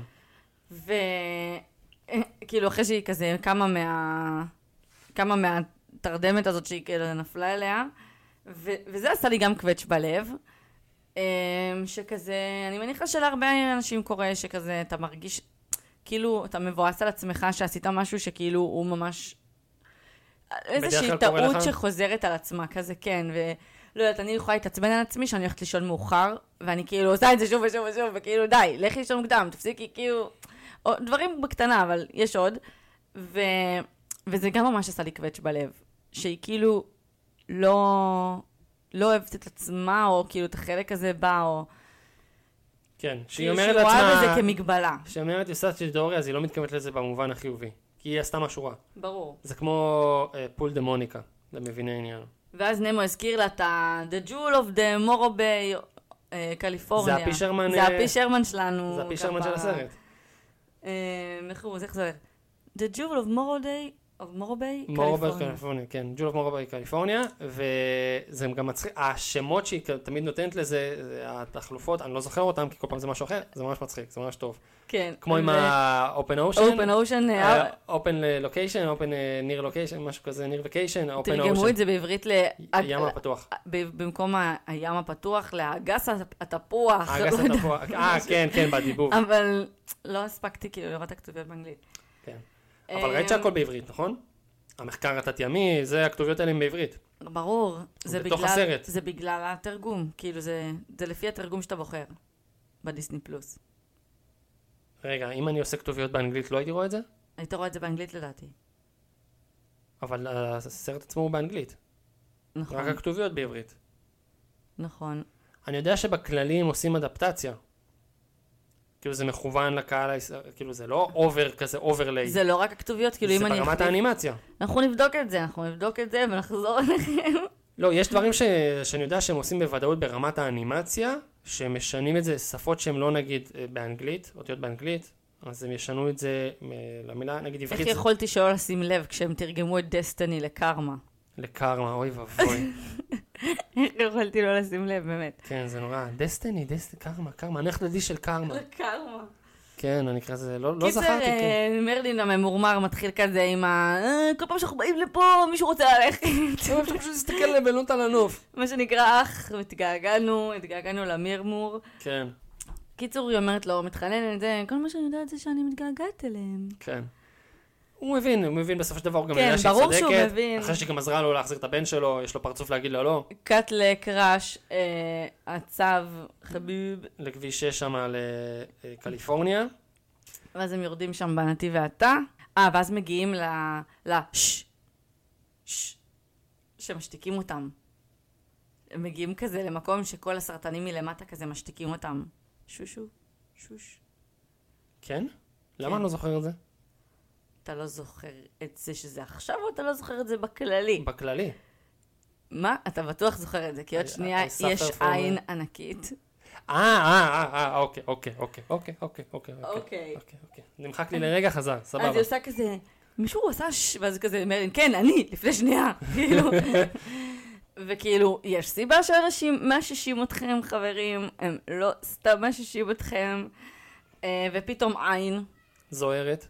וכאילו אחרי שהיא כזה כמה מהתרדמת הזאת שהיא כאילו נפלה אליה, וזה עשה לי גם קווץ' בלב. שכזה, אני מניחה שלהרבה אנשים קורה שכזה, אתה מרגיש, כאילו, אתה מבואס על עצמך שעשית משהו שכאילו הוא ממש, איזושהי טעות שחוזרת על עצמה, כזה כן, ולא יודעת, אני יכולה להתעצבן על עצמי שאני הולכת לישון מאוחר, ואני כאילו עושה את זה שוב ושוב ושוב, וכאילו די, לכי לישון מוקדם, תפסיקי, כאילו, דברים בקטנה, אבל יש עוד, וזה גם ממש עשה לי קווץ' בלב, שהיא כאילו לא אוהבת את עצמה, או כאילו את החלק הזה בה, או... כן, שהיא אומרת לעצמה... שהיא רואה בזה כמגבלה. שהיא אומרת יוסת של דורי, אז היא לא מתכוונת לזה במובן החיובי. כי היא עשתה משהו רע. ברור. זה כמו פול דה מוניקה, למביני עניין. ואז נמו הזכיר לה את The Jewel of the Morro Bay, קליפורניה. זה הפישרמן... זה הפישרמן שלנו. זה הפישרמן של הסרט. איך זה? The Jewel of Morro Bay... קליפורניה, כן, ג'ול אוף מורו ביי קליפורניה, וזה גם מצחיק, השמות שהיא תמיד נותנת לזה, התחלופות, אני לא זוכר אותם, כי כל פעם זה משהו אחר, זה ממש מצחיק, זה ממש טוב. כן. כמו עם ה-open ocean, open location, open near location, משהו כזה, near vacation, open ocean. תרגמו את זה בעברית הים הפתוח. במקום הים הפתוח, לאגס התפוח. אגס התפוח, כן, בדיבוב. אבל לא הספקתי כאילו לראות הכתוביות באנגלית. כן. אבל ראית שהכל בעברית, נכון? המחקר התת-ימי, זה הכתוביות האלה בעברית. ברור. בתוך הסרט. זה בגלל התרגום. כאילו זה לפי התרגום שאתה בוחר. בדיסני פלוס. רגע, אם אני עושה כתוביות באנגלית, לא הייתי רואה את זה? היית רואה את זה באנגלית לדעתי. אבל הסרט עצמו הוא באנגלית. נכון. רק הכתוביות בעברית. נכון. אני יודע שבכללים עושים אדפטציה. כאילו זה מכוון לקהל, כאילו זה לא אובר כזה, אוברליי. זה לא רק הכתוביות, כאילו אם אני... זה ברמת האנימציה. אנחנו נבדוק את זה ונחזור אליכם. לא, יש דברים שאני יודע שהם עושים בוודאות ברמת האנימציה, שמשנים את זה שפות שהם לא נגיד באנגלית, אותיות באנגלית, אז הם ישנו את זה למילה, נגיד עברית. איך יכולתי שלא לשים לב כשהם תרגמו את דסטיני לקרמה? לקרמה, אוי ואבוי. איך יכולתי לא לשים לב, באמת. כן, זה נורא. דסטיני, קרמה, אני חדדי של קרמה. לקרמה. כן, אני כזה, לא זכרתי. קיצר, מרלין הממורמר מתחיל כזה עם כל פעם שאנחנו באים לפה, מישהו רוצה ללכת. אפשר פשוט להסתכל לבנות על הנוף. מה שנקרא התגעגענו למרמור. כן. קיצור, היא אומרת לו, מתחננת, כל מה שאני יודעת זה שאני מתגעגעת אליהם. כן. הוא מבין בסופו של דבר, הוא גם יודע שהיא צודקת. ברור שהוא מבין. אחרי שגם עזרה לו להחזיר את הבן שלו, יש לו פרצוף להגיד לו לא. קאט לקראש, הצב חביב. לכביש 6 שם לקליפורניה. ואז הם יורדים שם בנתיב ועתה. ואז מגיעים שמשתיקים אותם. הם מגיעים כזה למקום שכל הסרטנים מלמטה כזה משתיקים אותם. שושו, שוש. כן? למה אני לא זוכר את זה? אתה לא זוכר את זה שזה עכשיו, או אתה לא זוכר את זה בכללי? בכללי. מה? אתה בטוח זוכר את זה, כי עוד שנייה יש עין ענקית. אוקיי. נמחק לי לרגע, חזר, סבבה. אז היא עושה כזה, מישהו עושה ואז כזה מרלין, כן, אני, לפני שנייה, כאילו. וכאילו, יש סיבה שאנשים מאששים אתכם, חברים, הם לא סתם מאששים אתכם, ופתאום עין. זוהרת.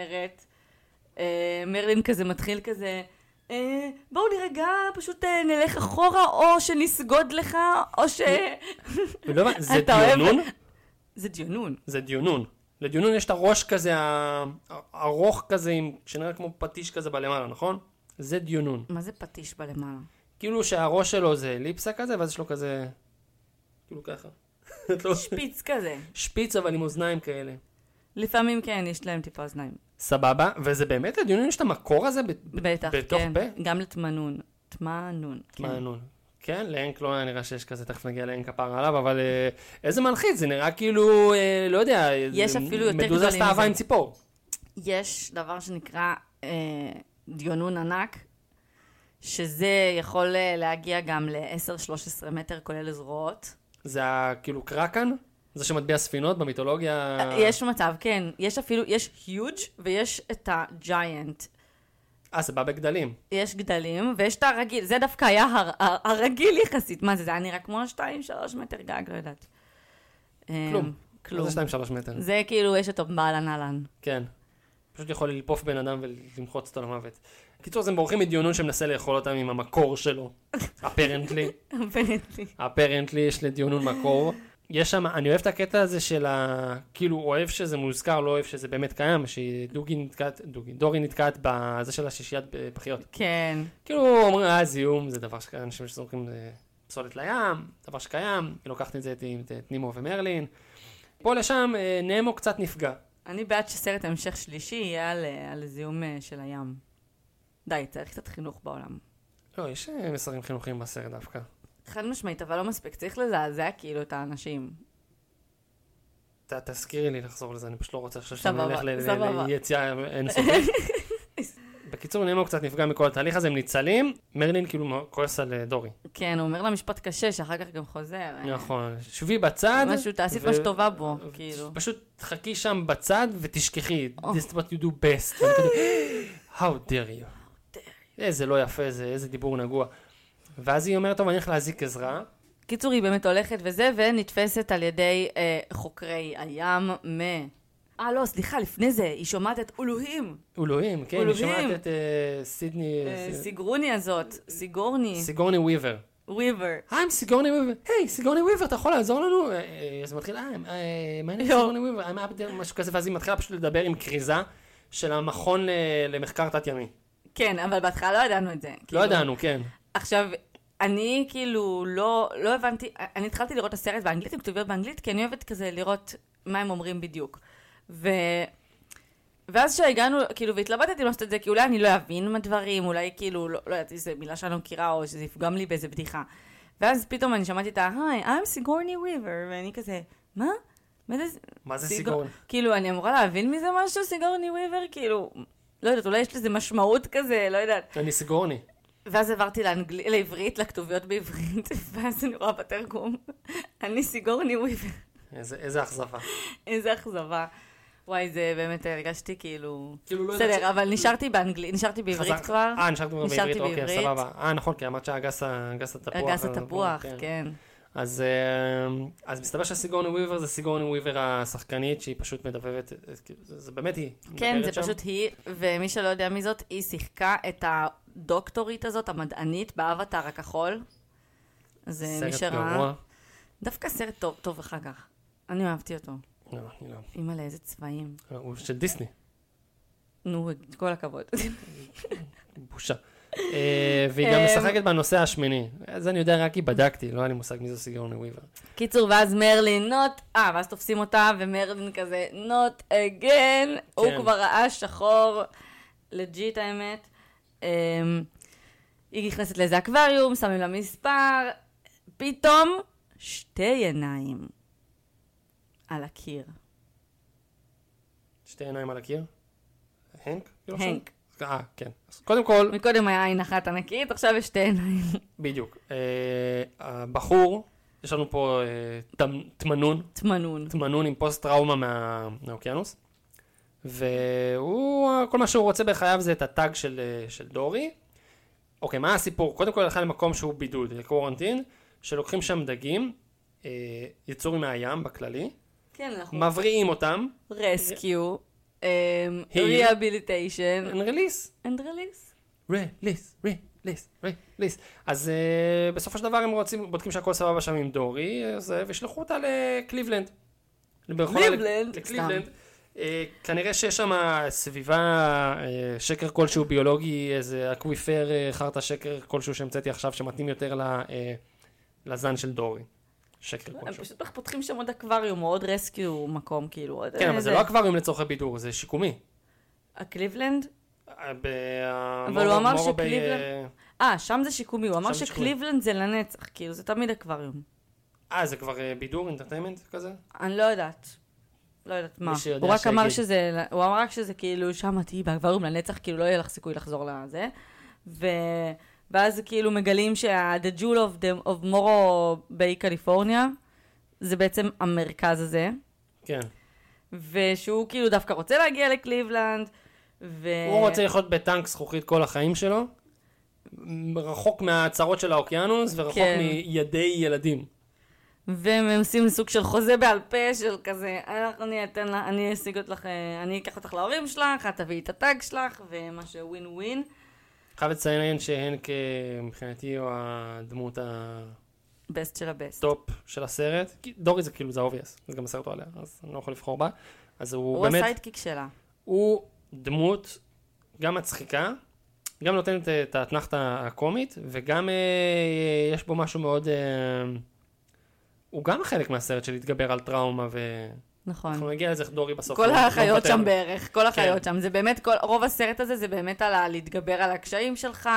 מרלין כזה מתחיל כזה, בואו נרגע, פשוט נלך אחורה, או שנסגוד לך, או ש... זה דיונון? זה דיונון. לדיונון יש את הראש כזה, ארוך כזה, שנראה כמו פטיש כזה בלמעלה, נכון? זה דיונון. מה זה פטיש בלמעלה? כאילו שהראש שלו זה ליפסה כזה, ואז יש לו כזה... כאילו ככה. שפיץ כזה. שפיץ, אבל עם אוזניים כאלה. לפעמים כן, יש להם טיפה אוזניים. סבבה, וזה באמת לדיונון יש את המקור הזה בטח, בתוך כן. פה? גם לתמנון. תמנון. כן, לאנק לא נראה שיש כזה, תכף נגיע לאנק הפער עליו, אבל איזה מלחיץ, זה נראה כאילו, לא יודע, יש אפילו יותר גדולים. מדוזה סתאווה עם ציפור. יש דבר שנקרא דיונון ענק, שזה יכול להגיע גם ל-10-13 מטר כולל זרועות. זה כאילו קרקן? זה שמטביע ספינות במיתולוגיה? יש מצב, כן. יש אפילו, יש huge ויש את הג'יינט. זה בא בגדלים. יש גדלים, ויש את הרגיל. זה דווקא היה הרגיל יחסית. מה זה? זה היה נראה כמו 2-3 מטר גג, לא יודעת. כלום. זה 2-3 מטר. זה כאילו, יש אותו באלן אלן. כן. פשוט יכול ללפוף בן אדם ולמחוץ אותו למוות. קיצור, זה בורחים מדיונון שמנסה לאכול אותם עם המקור שלו. אפרנטלי יש לדיונון מקור. יש שם, אני אוהב את הקטע הזה של כאילו, אוהב שזה מוזכר, לא אוהב שזה באמת קיים, שדורי נתקעת בזה של השישיית פחיות. כן. כאילו, אומרים, זיהום, זה דבר שקיים, אנשים שזורקים פסולת לים, דבר שקיים, היא לוקחת את זה את נימו ומרלין. פה לשם, נמו קצת נפגע. אני בעד שסרט המשך שלישי יהיה על זיהום של הים. די, צריך קצת חינוך בעולם. לא, יש מסרים חינוכיים בסרט דווקא. חד משמעית, אבל לא מספיק. צריך לזעזע כאילו את האנשים. תזכירי לי לחזור לזה, אני פשוט לא רוצה שאני אלך ליציאה אינסופית. בקיצור, נמו קצת נפגע מכל התהליך הזה, הם ניצלים, מרלין כאילו כועס על דורי. כן, הוא אומר לה משפט קשה, שאחר כך גם חוזר. נכון, שבי בצד. משהו, תעשי מה שטובה בו, כאילו. פשוט תחכי שם בצד ותשכחי. This is what you do best. How dare you. איזה לא יפה, איזה דיבור נגוע. ואז היא אומרת, טוב, אני הולך להזיק עזרה. קיצור, היא באמת הולכת וזה, ונתפסת על ידי חוקרי הים לא, סליחה, לפני זה, היא שומעת את אלוהים, כן, היא שומעת את סידני... סיגרוני הזאת, סיגורני וויבר. I'm סיגורני וויבר. היי, סיגורני וויבר, אתה יכול לעזור לנו? אז היא מתחילה, מה אני סיגורני וויבר? I'm up there, משהו כזה, ואז היא מתחילה פשוט לדבר עם קריזה של המכון למחקר תת-ימי. כן, אבל בהתחלה לא ידענו את זה. לא ידענו, כן. עכשיו, אני כאילו לא הבנתי, אני התחלתי לראות את הסרט באנגלית, עם כתוביות באנגלית, כי אני אוהבת כזה לראות מה הם אומרים בדיוק. ואז שהגענו, כאילו, והתלבטתי לעשות את זה, כי אולי אני לא אבין מהדברים, אולי כאילו, לא יודעת, זו מילה שאני לא מכירה, או שזה יפגם לי באיזה בדיחה. ואז פתאום אני שמעתי את היי, I'm סיגורני וויבר, ואני כזה, מה? מה זה סיגורני? כאילו, אני אמורה להבין מזה משהו, סיגורני וויבר? כאילו, לא יודעת, אולי יש לזה משמעות כזה, לא יודעת. אני סיגורני. ואז עברתי לעברית, לכתוביות בעברית, ואז אני רואה בתרגום, אני סיגורני וויבר. איזה אכזבה. איזה אכזבה. וואי, זה באמת הרגשתי כאילו... בסדר, אבל נשארתי באנגלית, נשארתי בעברית כבר. נשארתי בעברית, אוקיי, סבבה. נכון, כי אמרת שהגס התפוח. הגס התפוח, כן. אז מסתבר שהסיגורני וויבר זה סיגורני וויבר השחקנית, שהיא פשוט מדבבת, זה באמת היא. כן, זה פשוט היא, ומי שלא יודע מי זאת, היא שיחקה את הדוקטורית הזאת, המדענית, באבטר הכחול. זה מי שראה. גרוע. דווקא סרט טוב אחר כך. אני אהבתי אותו. לא, אני לא. אימא'לה, איזה צבעים. הוא של דיסני. נו, כל הכבוד. בושה. והיא גם משחקת בנושא השמיני. אז אני יודע, רק כי בדקתי, לא היה לי מושג מי זו סיגורני וויבר. קיצור, ואז מרלין, ואז תופסים אותה, ומרלין כזה, not again. הוא כבר ראה שחור, לג'יט האמת. היא נכנסת לאיזה אקווריום, שמים לה מספר, פתאום שתי עיניים על הקיר. שתי עיניים על הקיר? הנק? הנק. כן. אז קודם כל... מקודם היה עין אחת ענקית, עכשיו יש שתי עיניים. בדיוק. הבחור, יש לנו פה תמנון. תמנון עם פוסט-טראומה מהאוקיינוס. והוא, כל מה שהוא רוצה בחייו זה את הטאג של דורי. אוקיי, מה הסיפור? קודם כל הלכה למקום שהוא בידוד, קוורנטין, שלוקחים שם דגים, יצורים מהים בכללי. כן, אנחנו... מבריאים אותם. רסקיו. rehabilitation. And release. And release. release. אז בסופו של דבר הם בודקים שהכל סבבה שם עם דורי, וישלחו אותה לקליבלנד. לקליבלנד. כנראה שיש שם סביבה שקר כלשהו ביולוגי, איזה אקוויפר חרטה שקר כלשהו שהמצאתי עכשיו, שמתאים יותר לזן של דורי. שקר כלשהו. הם פשוט פותחים שם עוד אקווריום, או עוד רסקיו מקום, כאילו. כן, אבל זה לא אקווריום לצורכי בידור, זה שיקומי. הקליבלנד? אבל הוא אמר שקליבלנד... שם זה שיקומי, הוא אמר שקליבלנד זה לנצח, כאילו, זה תמיד אקווריום. זה כבר בידור, אינטרטיימנט כזה? אני לא יודעת. לא יודעת מה. הוא רק אמר שזה, הוא אמר רק שזה כאילו שם תהי באקווריום לנצח, כאילו לא יהיה לך סיכוי לחזור לזה. ואז כאילו מגלים שה-The Jewel of Morro Bay, קליפורניה, זה בעצם המרכז הזה. כן. ושהוא כאילו דווקא רוצה להגיע לקליבלנד, הוא רוצה לחיות בטנק זכוכית כל החיים שלו, רחוק מהצרות של האוקיינוס, ורחוק מידי ילדים. והם עושים סוג של חוזה בעל פה של כזה, אני אשיג אותך, אני אקח אותך להורים שלך, את תביאי את הטאג שלך, ומה שווין ווין. חייב לציין שהנק מבחינתי הוא הדמות בסט של הבסט. טופ של הסרט. דורי זה כאילו זה אובייס, זה גם הסרט עליה, אז אני לא יכול לבחור בה. אז הוא באמת... הוא הסיידקיק שלה. הוא דמות גם מצחיקה, גם נותנת את האתנחתה הקומית, וגם יש בו משהו מאוד... הוא גם חלק מהסרט של להתגבר על טראומה נכון. אנחנו נגיע לזה דורי בסוף. כל החיות שם בערך, כל החיות שם. זה באמת, רוב הסרט הזה זה באמת על להתגבר על הקשיים שלך,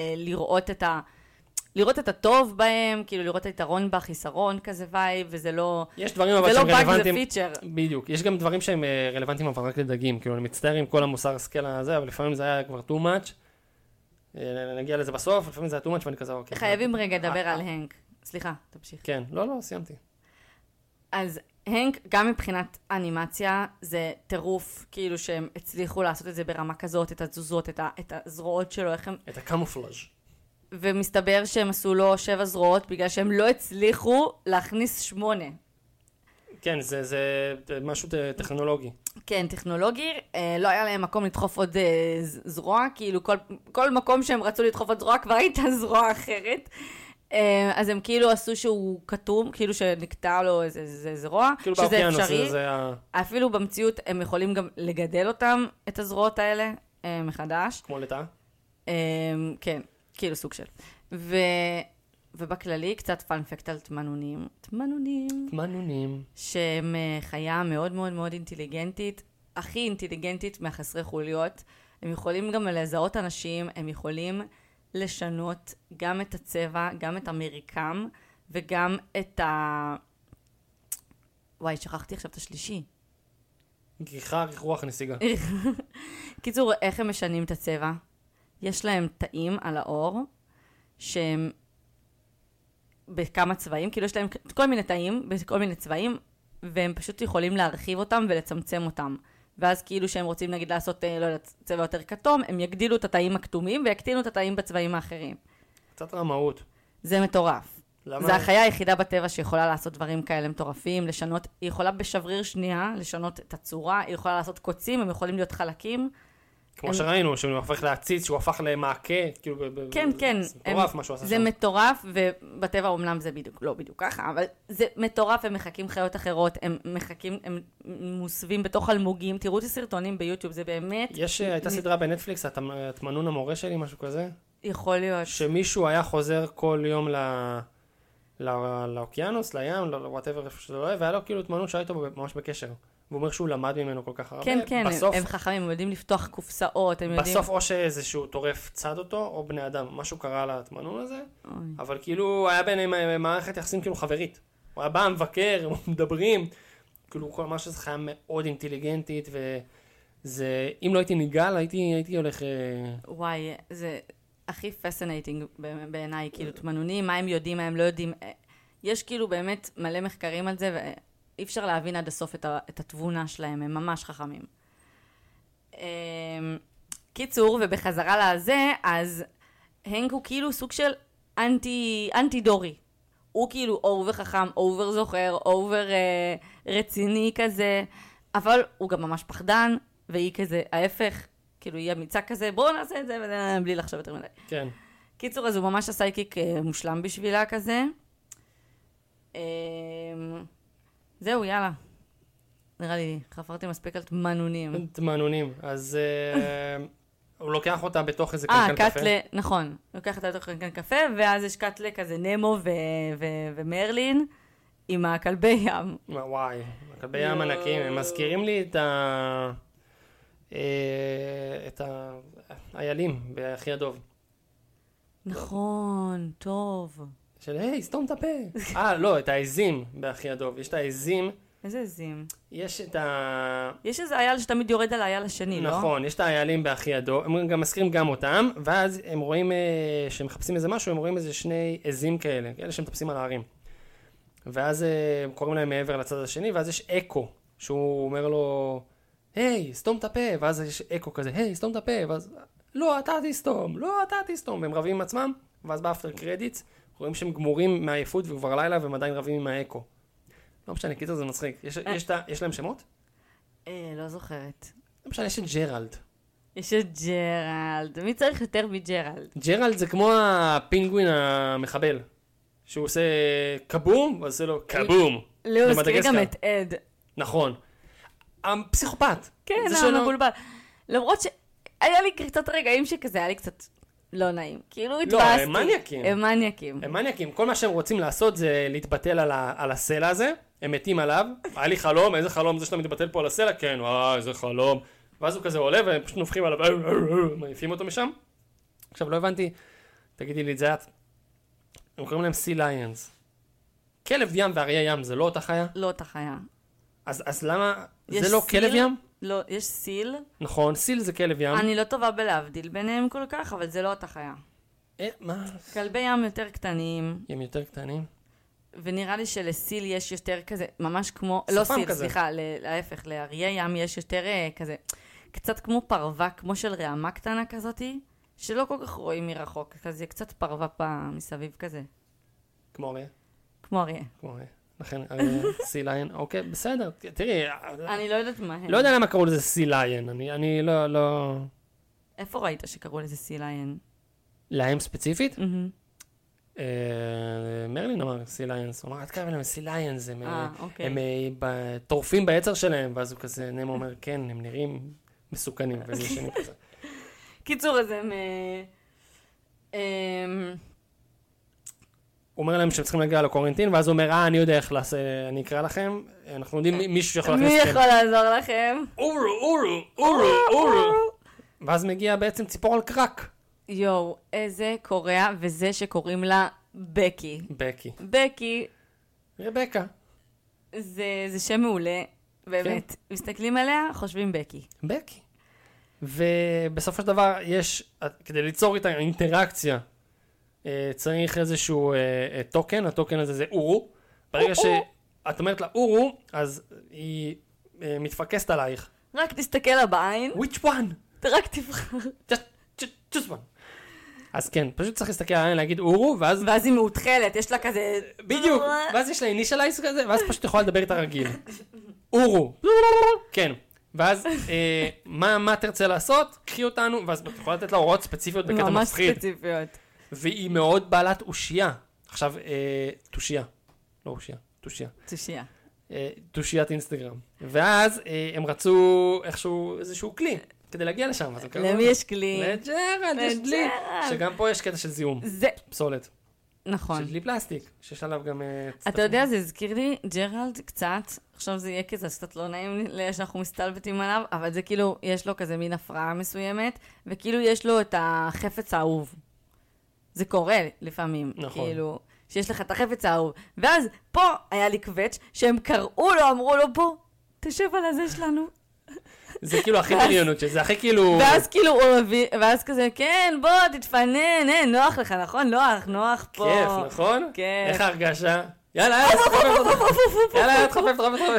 לראות את הטוב בהם, כאילו לראות את היתרון בחיסרון כזה וייב, וזה לא... יש דברים אבל שהם רלוונטיים... זה פיצ'ר. בדיוק. יש גם דברים שהם רלוונטיים אבל רק לדגים. כאילו אני מצטער עם כל המוסר הסקל הזה, אבל לפעמים זה היה כבר too much. נגיע לזה בסוף, לפעמים זה היה too much ואני כזה אוקיי. חייבים רגע לדבר על הנק. סליחה, תמשיך. כן, לא, סיימתי. אז הנק, גם מבחינת אנימציה, זה טירוף, כאילו שהם הצליחו לעשות את זה ברמה כזאת, את התזוזות, את הזרועות שלו, איך הם... את הקמופלאז'. ומסתבר שהם עשו לו 7 זרועות, בגלל שהם לא הצליחו להכניס 8. כן, זה משהו טכנולוגי. כן, טכנולוגי. לא היה להם מקום לדחוף עוד זרוע, כאילו כל מקום שהם רצו לדחוף עוד זרוע, כבר הייתה זרוע אחרת. אז הם כאילו עשו שהוא כתום, כאילו שנקטע לו איזה זרוע, כאילו שזה אפשרי. אפילו במציאות הם יכולים גם לגדל אותם, את הזרועות האלה, מחדש. כמו לתא? כן, כאילו סוג של. ובכללי קצת פאנפקט על תמנונים. תמנונים. שהם חיה מאוד מאוד מאוד אינטליגנטית, הכי אינטליגנטית מהחסרי חוליות. הם יכולים גם לזהות אנשים, הם יכולים לשנות גם את הצבע, גם את המרקם, וגם את וואי, שכחתי עכשיו את השלישי. גיחה, רוח, נסיגה. קיצור, איך הם משנים את הצבע? יש להם תאים על האור, שהם בכמה צבעים, כאילו יש להם כל מיני תאים, בכל מיני צבעים, והם פשוט יכולים להרחיב אותם ולצמצם אותם. ואז כאילו שהם רוצים נגיד לעשות, לא יודעת, צבע יותר כתום, הם יגדילו את התאים הכתומים ויקטינו את התאים בצבעים האחרים. קצת רמאות. זה מטורף. למה? זה החיה היחידה בטבע שיכולה לעשות דברים כאלה מטורפים, לשנות, היא יכולה בשבריר שנייה לשנות את הצורה, היא יכולה לעשות קוצים, הם יכולים להיות חלקים. כמו שראינו, שהוא הפך להציץ, שהוא הפך למעקה, כאילו... כן. זה מטורף מה שהוא עשה שם. זה מטורף, ובטבע אומנם זה בדיוק, לא בדיוק ככה, אבל זה מטורף, הם מחכים חיות אחרות, הם מוסווים בתוך אלמוגים, תראו את הסרטונים ביוטיוב, זה באמת... הייתה סדרה בנטפליקס, התמנון המורה שלי, משהו כזה? יכול להיות. שמישהו היה חוזר כל יום לאוקיינוס, לים, whatever איפה שזה לא היה, והיה לו כאילו תמנון שהיה איתו ממש בקשר. והוא אומר שהוא למד ממנו כל כך הרבה. כן, כן, בסוף, הם חכמים, הם יודעים לפתוח קופסאות, הם יודעים... בסוף או שאיזשהו טורף צד אותו, או בני אדם, משהו קרה לתמנון הזה, אוי. אבל כאילו היה ביניהם מערכת יחסים כאילו חברית. הוא היה בא, מבקר, מדברים, כאילו כל מה שזה חיה מאוד אינטליגנטית, וזה, אם לא הייתי ניגל, הייתי הולך... וואי, זה הכי פסינטינג בעיניי, כאילו תמנונים, מה הם יודעים, מה הם לא יודעים. יש כאילו באמת מלא מחקרים על זה, ואי אפשר להבין עד הסוף את התבונה שלהם, הם ממש חכמים. קיצור, ובחזרה לזה, אז הנק הוא כאילו סוג של אנטי דורי. הוא כאילו אובר חכם, אובר זוכר, אובר רציני כזה, אבל הוא גם ממש פחדן, והיא כזה ההפך, כאילו היא אמיצה כזה, בואו נעשה את זה, בלי לחשוב יותר מדי. כן. קיצור, אז הוא ממש הסייקיק מושלם בשבילה כזה. זהו, יאללה. נראה לי, חפרתי מספיק על תמנונים. תמנונים, אז הוא לוקח אותה בתוך איזה קנקן קפה. קטלה, נכון. הוא לוקח אותה בתוך קנקן קפה, ואז יש קטלה כזה נמו ומרלין עם הכלבי ים. וואי, הכלבי ים ענקים, הם מזכירים לי את האיילים באחי הדוב. נכון, טוב. של היי, סתום את הפה. לא, את העזים באחי הדוב. יש את העזים. איזה עזים? יש יש איזה אייל שתמיד יורד על האייל השני, לא? נכון, יש את האיילים באחי הדוב. הם גם מזכירים גם אותם, ואז הם רואים שהם מחפשים איזה משהו, הם רואים איזה שני עזים כאלה שהם מטפסים על הערים. ואז הם קוראים להם מעבר לצד השני, ואז יש אקו, שהוא אומר לו, היי, סתום את הפה, ואז יש אקו כזה, היי, סתום את הפה, ואז, לא, אתה תסתום, לא, אתה תסתום, והם רבים עם עצמם, ואז באפטר קרדיטס, רואים שהם גמורים מהעייפות וכבר לילה, והם עדיין רבים עם האקו. לא משנה, קיצור זה מצחיק. יש להם שמות? לא זוכרת. לא משנה, יש את ג'רלד. יש את ג'רלד. מי צריך יותר מג'רלד? ג'רלד זה כמו הפינגווין המחבל, שהוא עושה קבום, ואז עושה לו קבום. לא, הזכיר גם את אד. נכון. הפסיכופת. כן, המבולבל. למרות שהיה לי קצת רגעים שכזה, היה לי קצת לא נעים. כאילו התבאסתי. לא, הם מניאקים. הם מניאקים. כל מה שהם רוצים לעשות זה להתבטל על הסלע הזה. הם מתים עליו. היה לי חלום, איזה חלום זה שאתה מתבטל פה על הסלע? כן, איזה חלום. ואז הוא כזה עולה והם פשוט נופחים עליו, מעיפים אותו משם. עכשיו, לא הבנתי, תגידי לי את זה את. הם קוראים להם סי ליינס. כלב ים ואריה ים זה לא אותה חיה? לא אותה חיה. אז למה? זה לא כלב ים? לא, יש סיל. נכון, סיל זה כלב ים. אני לא טובה בלהבדיל ביניהם כל כך, אבל זה לא אותה חיה. מה? כלבי ים יותר קטנים. הם יותר קטנים? ונראה לי שלסיל יש יותר כזה, ממש כמו, לא סיל, סליחה, להפך, לאריה ים יש יותר כזה, קצת כמו פרווה, כמו של רעמה קטנה כזאתי, שלא כל כך רואים מרחוק, כזה קצת פרווה פעם מסביב כזה. כמו אריה? כמו אריה. כמו אריה. לכן, אריה, סי ליין, אוקיי, בסדר, תראי. אני לא יודעת מה הם. לא יודע למה קראו לזה סי ליין, אני לא... איפה ראית שקראו לזה סי ליין? להם ספציפית? מרלין אמר סי ליינס, הוא אמר, את קרב להם סי ליינס, הם טורפים ביצר שלהם, ואז הוא כזה, נמו אומר, כן, הם נראים מסוכנים, וזה שני כזה. קיצור, אז הם... הוא אומר להם שהם צריכים להגיע לקורנטין, ואז הוא אומר, אני יודע איך לעשות, אני אקרא לכם, אנחנו יודעים מישהו שיכול להכניס לכם. מי יכול לעזור לכם? אורו. ואז מגיע בעצם ציפור על קרק. יואו, איזה קוריאה, וזה שקוראים לה בקי. בקי. רבקה. זה שם מעולה, באמת. מסתכלים עליה, חושבים בקי. ובסופו של דבר יש, כדי ליצור את האינטראקציה, צריך איזשהו טוקן, הטוקן הזה זה אורו. ברגע שאת אומרת לה אורו, אז היא מתפקסת עלייך. רק תסתכל לה בעין. Which one? רק תבחר. just one. אז כן, פשוט צריך להסתכל עליהם, להגיד אורו, ואז היא מאותחלת, יש לה כזה... בדיוק, ואז יש לה אינישלייז כזה, ואז פשוט יכולה לדבר איתה רגיל. אורו. כן. ואז, מה תרצה לעשות? קחי אותנו, ואז את יכולה לתת לה הוראות ספציפיות בקטע מפחיד. ממש ספציפיות. והיא מאוד בעלת אושייה. עכשיו, תושייה. לא אושייה, תושייה. תושיית אינסטגרם. ואז הם רצו איזשהו כלי. כדי להגיע לשם. למי יש כלי? לג'רלד, יש כלי. שגם פה יש קטע של זיהום. פסולת. נכון. של דלי פלסטיק, שיש עליו גם... אתה יודע, זה הזכיר לי, ג'רלד קצת, עכשיו זה יהיה כזה, קצת לא נעים לי שאנחנו מסתלבטים עליו, אבל זה כאילו, יש לו כזה מין הפרעה מסוימת, וכאילו יש לו את החפץ האהוב. זה קורה לפעמים, נכון. כאילו, שיש לך את החפץ האהוב. ואז פה היה לי קווץ' שהם קראו לו, אמרו לו, בוא, תשב על הזה שלנו. זה כאילו הכי בריונות, שזה הכי כאילו... ואז כאילו הוא מביא, ואז כזה, כן, בוא, תתפנן, נוח לך, נכון? נוח פה. כיף, נכון? כן. איך ההרגשה? יאללה, יאללה, תחפף.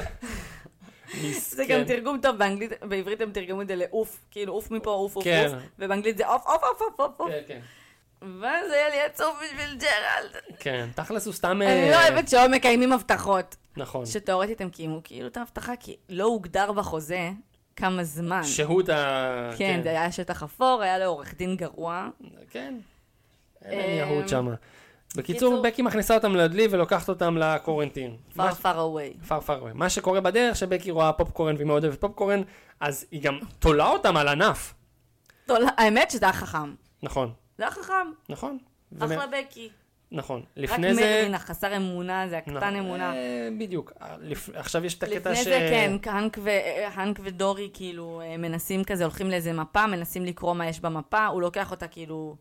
זה גם תרגום טוב, באנגלית, בעברית הם תרגמו את זה לעוף, כאילו עוף מפה, עוף, כן. ובאנגלית זה עוף. כן. ואז היה לי עצוב בשביל ג'רלד. כן, תכלס הוא סתם... אני לא אוהבת שלא מקיימים הבטחות. נכון. שתאורטית הם קיימו כאילו את ההבטחה, כי לא הוגדר בחוזה כמה זמן. שהות ה... כן, זה היה שטח אפור, היה לעורך דין גרוע. כן. אין יהות שמה. בקיצור, בקי מכניסה אותם לדלי ולוקחת אותם לקורנטין. far away. far away. מה שקורה בדרך, שבקי רואה פופקורן והיא מאוד אוהבת פופקורן, אז היא גם תולה אותם על ענף. האמת שזה היה חכם. נכון. זה היה חכם. נכון. אחלה בקי. נכון. רק לפני זה... מרלין, החסר אמונה, זה הקטן אמונה. בדיוק. עכשיו יש את הקטע לפני זה כן, הנק ודורי כאילו מנסים כזה, הולכים לאיזה מפה, מנסים לקרוא מה יש במפה, הוא לוקח אותה כאילו...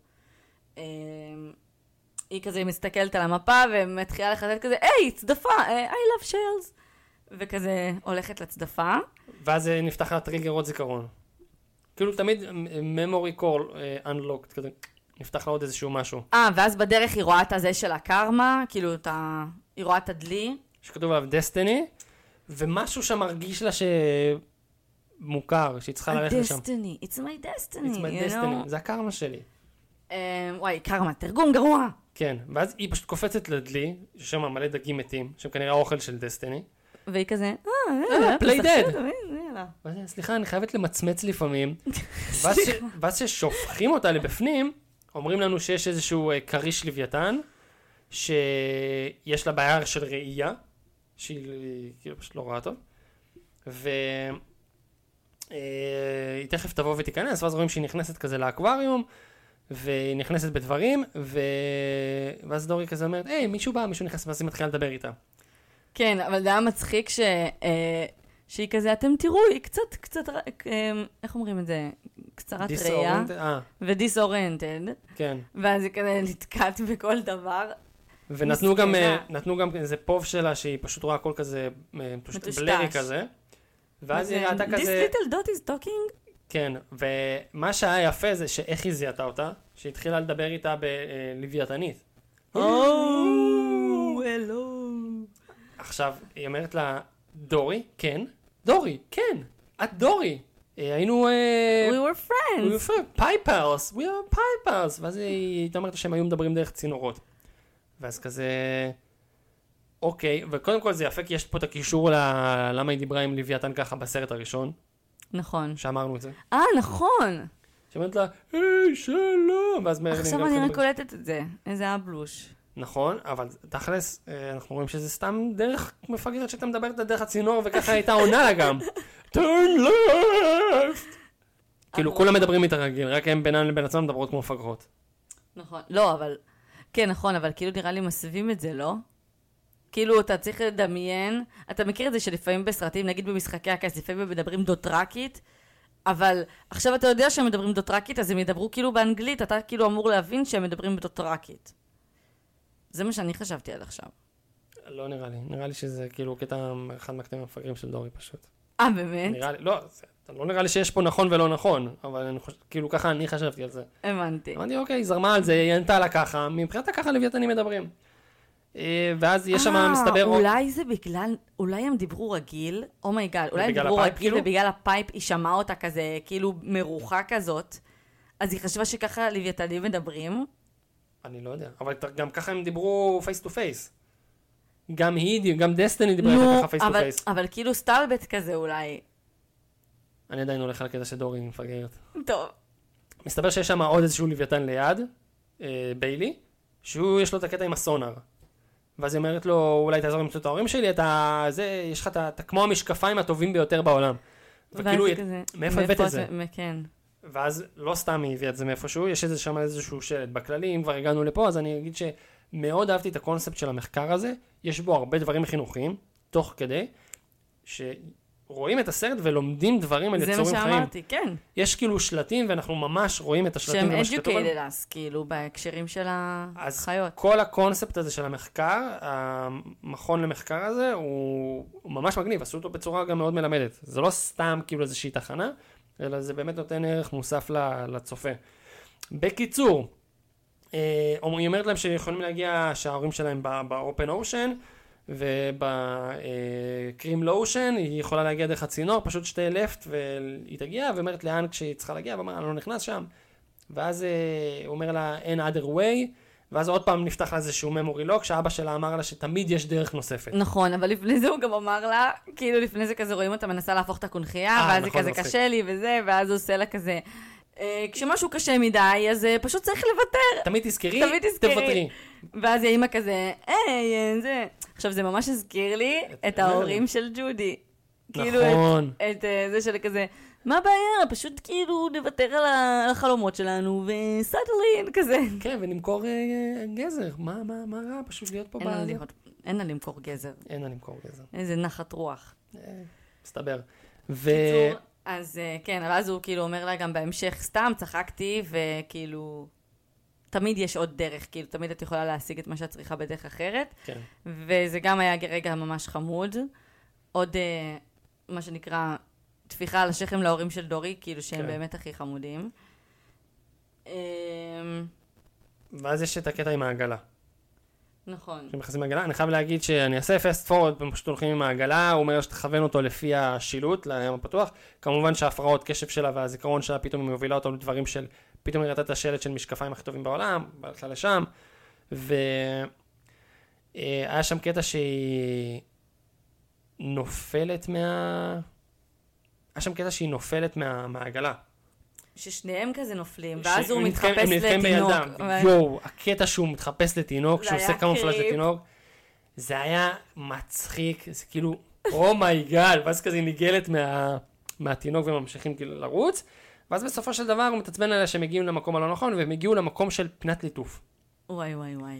היא כזה מסתכלת על המפה ומתחילה לחזק כזה, היי, צדפה, I love shells. וכזה הולכת לצדפה. ואז נפתח הטריגר עוד זיכרון. כאילו תמיד memory call unlocked, כזה נפתח לה עוד איזשהו משהו. ואז בדרך היא רואה את הזה של הקרמה, כאילו היא רואה את הדלי. שכתוב עליו דסטיני, ומשהו שם מרגיש לה שמוכר, שהיא צריכה ללכת לשם. דסטיני, it's my destiny, It's my destiny, זה הקרמה שלי. וואי, קרמה, תרגום גרוע. כן, ואז היא פשוט קופצת לדלי, ששם מלא דגים מתים, שהם כנראה האוכל של דסטיני. והיא כזה, play dead. סליחה, אני חייבת למצמץ לפעמים. ואז ששופכים אותה לבפנים, אומרים לנו שיש איזשהו קריש לוויתן, שיש לה בעיה של ראייה, שהיא כאילו פשוט לא רואה טוב, והיא תכף תבוא ותיכנס, ואז רואים שהיא נכנסת כזה לאקווריום, והיא נכנסת בדברים, ואז דורי כזה אומרת, היי, מישהו בא, מישהו נכנס, ואז היא מתחילה לדבר איתה. כן, אבל זה היה מצחיק שהיא כזה, אתם תראו, היא קצת, איך אומרים את זה? קצרת ראייה. ודיסאורנטד. כן. ואז היא כזה נתקעת בכל דבר. ונתנו גם איזה פוב שלה, שהיא פשוט רואה הכל כזה, פשוט בלרי כזה. ואז היא ראתה כזה... This little dot is talking? כן, ומה שהיה יפה זה שאיך היא זיהתה אותה, שהיא התחילה לדבר איתה בלוויתנית. הלו. עכשיו, היא אומרת לה, דורי, כן, דורי, כן, את דורי. היינו... We were friends. We were pipers, we are pipers. ואז היא אומרת שהם היו מדברים דרך צינורות. ואז כזה... אוקיי, וקודם כל זה יפה, כי יש פה את הקישור למה היא דיברה עם לוויתן ככה בסרט הראשון. נכון. שאמרנו את זה. נכון. שאומרת לה, היי, שלום. עכשיו אני רק קולטת את זה. איזה הבלוש. נכון, אבל תכלס, אנחנו רואים שזה סתם דרך מפגרת שאתה מדברת דרך הצינור, וככה הייתה עונה לה גם. turn left! כאילו, כולם מדברים איתה רגיל, רק הם בינם לבין עצמם מדברות כמו מפגרות. נכון, לא, אבל... כן, נכון, אבל כאילו נראה לי מסבים את זה, לא? כאילו, אתה צריך לדמיין, אתה מכיר את זה שלפעמים בסרטים, נגיד במשחקי הכס, לפעמים מדברים דוטרקית, אבל עכשיו אתה יודע שהם מדברים דוטרקית, אז הם ידברו כאילו באנגלית, אתה כאילו אמור להבין שהם מדברים בדוטרקית. זה מה שאני חשבתי עד עכשיו. לא נראה לי, נראה לי שזה כאילו קטע אחד מהקטעים המפגרים של דורי פשוט. באמת? נראה לי, לא נראה לי שיש פה נכון ולא נכון, אבל אני חושב, כאילו ככה אני חשבתי על זה. הבנתי. אמרתי, אוקיי, זרמה על זה, היא ענתה לה ככה, מבחינתה ככה לוויתנים מדברים. ואז יש שם מסתבר... אולי זה בגלל, אולי הם דיברו רגיל, אומייגאד, אולי הם דיברו רגיל ובגלל הפייפ היא שמעה אותה כזה, כאילו מרוחה כזאת, אז היא חשבה שככה לוויתנים מדברים. אני לא יודע, אבל גם ככה הם דיברו פייס טו פייס. גם היא, גם דסטיני דיברה ככה פייס טו פייס. אבל כאילו סטלבט כזה אולי. אני עדיין הולך על קטע שדורי מפגרת. טוב. מסתבר שיש שם עוד איזשהו לוויתן ליד, ביילי, שהוא יש לו את הקטע עם הסונר. ואז היא אומרת לו, אולי תעזור למצוא את ההורים שלי, יש לך את כמו המשקפיים הטובים ביותר בעולם. וכאילו, מאיפה הבאת את זה? כן. ואז לא סתם היא הביאה את זה מאיפשהו, יש שם איזשהו שלט. בכללי, אם כבר הגענו לפה, אז אני אגיד מאוד אהבתי את הקונספט של המחקר הזה, יש בו הרבה דברים חינוכיים, תוך כדי, שרואים את הסרט ולומדים דברים על יצורים חיים. זה מה שאמרתי, כן. יש כאילו שלטים, ואנחנו ממש רואים את השלטים. שהם educated us, כאילו, בהקשרים של החיות. אז כל הקונספט הזה של המחקר, המכון למחקר הזה, הוא ממש מגניב, עשו אותו בצורה גם מאוד מלמדת. זה לא סתם כאילו איזושהי תחנה, אלא זה באמת נותן ערך מוסף לצופה. בקיצור, היא אומרת להם שיכולים להגיע שההורים שלהם באופן אושן, ובקרים לושן היא יכולה להגיע דרך הצינור, פשוט שתי לפט והיא תגיע, ואומרת לאן כשהיא צריכה להגיע, ואומרת, אני לא נכנס שם. ואז הוא אומר לה, אין other way, ואז עוד פעם נפתח לה איזשהו memory lock, שאבא שלה אמר לה שתמיד יש דרך נוספת. נכון, אבל לפני זה הוא גם אמר לה, כאילו לפני זה כזה רואים אותה מנסה להפוך את הקונחייה, ואז היא כזה קשה לי וזה, ואז הוא עושה לה כזה, כשמשהו קשה מדי, אז פשוט צריך לוותר. תמיד תזכרי, תוותרי. ואז האמא כזה, זה. עכשיו, זה ממש הזכיר לי את ההורים של ג'ודי. נכון. את זה של כזה, מה הבעיה? פשוט כאילו נוותר על החלומות שלנו וסטלין כזה. כן, ונמכור גזר. מה רע? פשוט להיות פה בעלי. אין לה למכור גזר. אין לה למכור גזר. איזה נחת רוח. מסתבר. אז כן, אבל אז הוא כאילו אומר לה גם בהמשך, סתם צחקתי וכאילו... תמיד יש עוד דרך, כאילו, תמיד את יכולה להשיג את מה שאת צריכה בדרך אחרת. כן. וזה גם היה רגע ממש חמוד. עוד, מה שנקרא, תפיחה על השכם להורים של דורי, כאילו שהם באמת הכי חמודים. ואז יש את הקטע עם העגלה. נכון. שמכנסים העגלה. אני חייב להגיד שאני אעשה פסט פורוד, הם פשוט הולכים עם העגלה, הוא אומר שתכוון אותו לפי השילוט לים הפתוח. כמובן שההפרעות קשב שלה והזיכרון שלה פתאום היא מובילה אותם לדברים של... פתאום הראתה את השלט של משקפיים הכי טובים בעולם, הלכה לשם, והיה שם קטע שהיא נופלת מהעגלה. ששניהם כזה נופלים, ואז הוא מתחפש לתינוק. הם נתקעים בידם, יואו, הקטע שהוא מתחפש לתינוק, שהוא עושה קמופלאז' לתינוק, זה היה מצחיק, זה כאילו, אומייגאד, ואז כזה היא ניגלת מהתינוק וממשיכים כאילו לרוץ, ואז בסופו של דבר הוא מתעצבן עליה שהם מגיעים למקום הלא נכון, והם הגיעו למקום של פינת ליטוף. וואי, וואי, וואי.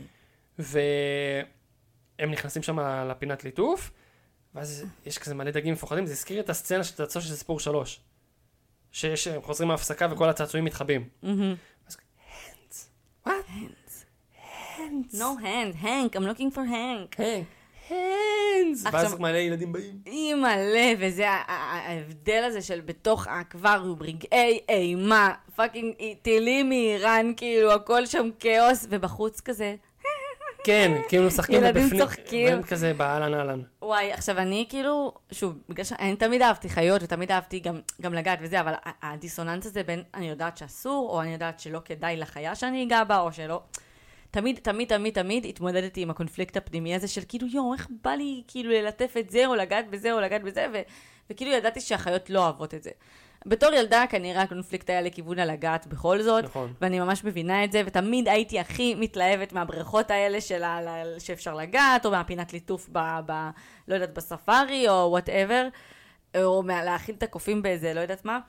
והם נכנסים שם לפינת ליטוף, ואז יש כזה מלא דגים מפוחדים, זה הזכיר את הסצנה של תצוע של סיפור 3. שהם חוזרים מההפסקה וכל הצעצועים מתחבים. אז hands. What? Hands. No hand. Hank, I'm looking for Hank. hands. ואז מלא ילדים באים. מלא, וזה ההבדל הזה של בתוך האקווריום, רגעי אימה, פאקינג טילים מאיראן, כאילו הכל שם כאוס, ובחוץ כזה. כן, כאילו משחקים ילדים צוחקים. והם כזה באלן אלן. וואי, עכשיו אני כאילו, שוב, בגלל שאני תמיד אהבתי חיות, ותמיד אהבתי גם לגעת וזה, אבל הדיסוננס הזה בין אני יודעת שאסור, או אני יודעת שלא כדאי לחיה שאני אגע בה, או שלא. תמיד התמודדתי עם הקונפליקט הפנימי הזה של כאילו, יו, איך בא לי כאילו ללטף את זה, או לגעת בזה, או לגעת בזה, וכאילו ידעתי שהחיות לא אוהבות את זה. בתור ילדה כנראה הקונפליקט היה לכיוון הלגעת בכל זאת, נכון. ואני ממש מבינה את זה, ותמיד הייתי הכי מתלהבת מהבריכות האלה שאפשר לגעת, או מהפינת ליטוף לא יודעת, בספארי, או whatever, או להאכיל את הקופים באיזה, לא יודעת מה.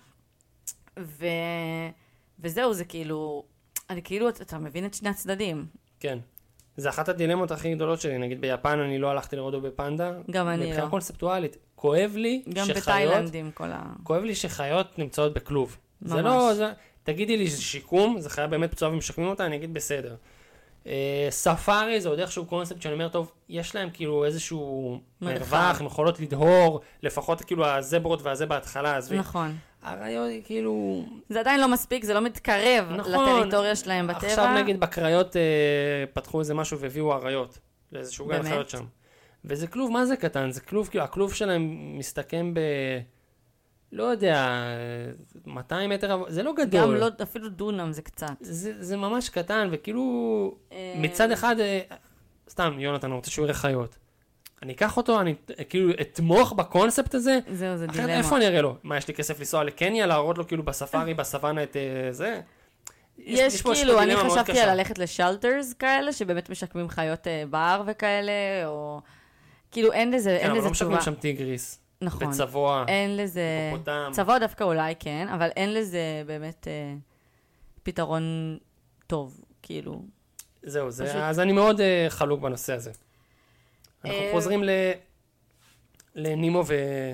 וזהו, זה כאילו, אתה מבין את שני הצדדים. כן. זה אחת הדילמות הכי גדולות שלי, נגיד ביפן אני לא הלכתי לרודו בפנדה. גם אני לא. מבחינה קונספטואלית. כואב לי גם שחיות... בתאילנדים כל כואב לי שחיות נמצאות בכלוב. ממש. זה לא... תגידי לי, זה שיקום, זה חיה באמת פצועה ומשקמים אותה, אני אגיד בסדר. ספארי זה עוד איכשהו קונספט שאני אומר, טוב, יש להם כאילו איזשהו מרווח, הם יכולות לדהור, לפחות כאילו הזברות והזה בהתחלה. נכון. הרעיון כאילו... זה עדיין לא מספיק, זה לא מתקרב לטריטוריה שלהם בטבע. עכשיו נגיד בקריות פתחו איזה משהו והביאו הרעיות, לאיזשהו גן חיות שם. וזה כלוב, מה זה קטן? זה כלוב, כאילו, הכלוב שלהם מסתכם לא יודע, 200 מטר, זה לא גדול. גם לא, אפילו דונם זה קצת. זה ממש קטן, וכאילו, מצד אחד, סתם, יונתן, אני רוצה שהוא יראה חיות. אני אקח אותו, אני כאילו אתמוך בקונספט הזה. זהו, זה דילמה. אחרת איפה אני אראה לו? מה, יש לי כסף לנסוע לקניה, להראות לו כאילו בספארי, בסוואנה את זה? יש כאילו, אני חשבתי על ללכת לשלטרס כאלה, שבאמת משקמים חיות בר וכאלה, או... כאילו אין לזה תשובה. כן, אבל לא משקמים שם טיגריס. נכון. בצבוע. אין לזה... צבוע דווקא אולי כן, אבל אין לזה באמת פתרון טוב, כאילו. זהו, אז אני מאוד חלוק בנושא הזה. אנחנו חוזרים לנימו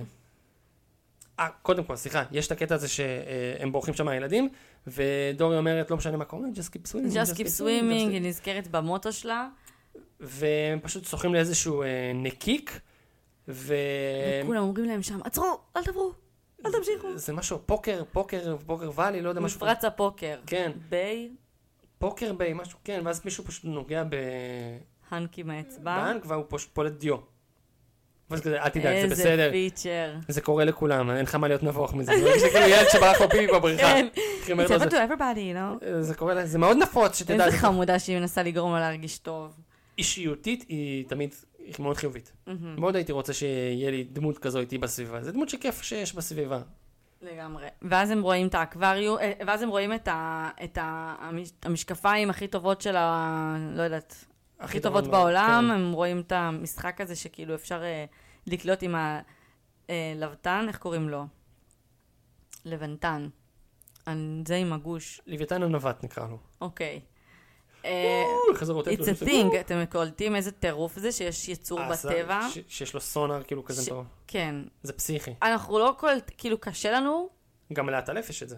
קודם כל, סליחה, יש את הקטע הזה שהם בורחים שם הילדים, ודורי אומרת, לא משנה מה קורה, just keep swimming. just keep swimming, היא נזכרת במוטו שלה. והם פשוט שוחים לאיזשהו נקיק, וכולם אומרים להם שם, עצרו, אל תעברו, אל תמשיכו. זה משהו, פוקר ואלי, לא יודע משהו. מפרץ הפוקר. כן. ביי. פוקר ביי, משהו, כן, ואז מישהו פשוט נוגע הנק עם האצבע. בהנק, והוא פשוט פולט דיו. ואז כזה, אל תדאג, זה בסדר. איזה פיצ'ר. זה קורה לכולם, אין לך מה להיות נבוך מזה. זה כאילו ילד שברח לו פיפי בבריחה. כן. It's happened to everybody, you know? זה קורה, זה מאוד נפוץ, שתדע. איזה חמודה שהיא מנסה לגרום לה להרגיש טוב. אישיותית היא תמיד מאוד חיובית. מאוד הייתי רוצה שיהיה לי דמות כזו איתי בסביבה. זה דמות שכיף שיש בסביבה. לגמרי. ואז הם רואים את האקווריום, ואז הם רואים את המשקפיים הכי טובות של לא יודעת, הכי טובות בעולם. הם רואים את המשחק הזה שכאילו אפשר לקלוט עם הלבטן, איך קוראים לו? לבנטן. זה עם הגוש. לוויתן הנווט נקרא לו. אוקיי. It's a thing, אתם קולטים איזה טירוף זה שיש יצור בטבע. שיש לו סונר כאילו כזה טוב. כן. זה פסיכי. אנחנו לא קולט, כאילו קשה לנו. גם לעטלף יש את זה.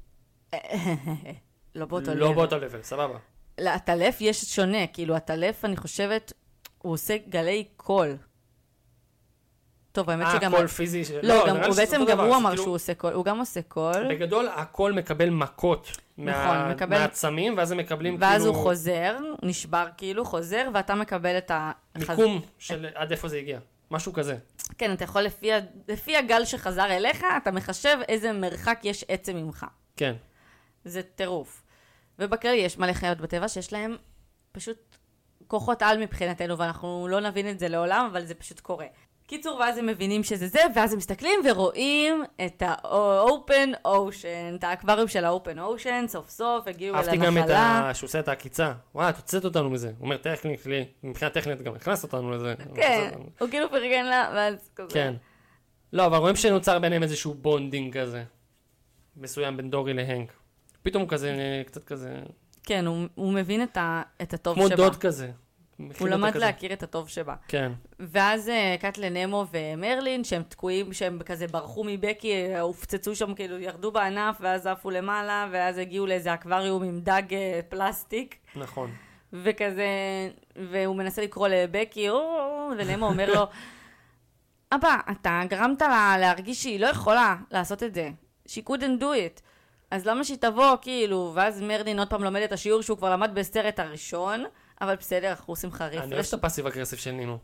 לא באותו לא באותו לבל, סבבה. לעטלף יש שונה, כאילו עטלף אני חושבת, הוא עושה גלי קול. טוב, האמת שגם... קול פיזי. לא, בעצם גם הוא אמר שהוא עושה קול, הוא גם עושה קול. בגדול, הקול מקבל מכות מהעצמים, ואז הם מקבלים כאילו... ואז הוא חוזר, נשבר כאילו, חוזר, ואתה מקבל את מיקום של עד איפה זה הגיע. משהו כזה. כן, אתה יכול לפי הגל שחזר אליך, אתה מחשב איזה מרחק יש עצם ממך. כן. זה טירוף. ובכלל יש מלא חיות בטבע שיש להם פשוט כוחות על מבחינתנו, ואנחנו לא נבין את זה לעולם, אבל זה פשוט קורה. קיצור, ואז הם מבינים שזה זה, ואז הם מסתכלים ורואים את ה-open ocean, את האקווריום של ה-open ocean, סוף סוף הגיעו אל הנחלה. אהבתי גם שהוא עושה את העקיצה. וואי, תוצאת אותנו מזה. הוא אומר, מבחינה טכנית גם הכנסת אותנו לזה. כן, הוא כאילו פרגן לה, ואז כזה. כן. לא, אבל רואים שנוצר ביניהם איזשהו בונדינג כזה. מסוים בין דורי להנק. פתאום הוא כזה, קצת כזה... כן, הוא מבין את הטוב שבה. כמו דוד כזה. הוא למד להכיר את הטוב שבה. כן. ואז קטלן נמו ומרלין, שהם תקועים, שהם כזה ברחו מבקי, הופצצו שם, כאילו ירדו בענף, ואז עפו למעלה, ואז הגיעו לאיזה אקווריום עם דג פלסטיק. נכון. וכזה, והוא מנסה לקרוא לבקי, ונמו אומר לו, אבא, אתה גרמת לה להרגיש שהיא לא יכולה לעשות את זה. She couldn't do it. אז למה שהיא תבוא, כאילו, ואז מרלין עוד פעם לומד את השיעור שהוא כבר למד בסרט הראשון, אבל בסדר, אנחנו עושים חריף. אני אוהב את הפאסיב אגרסיב של נינו.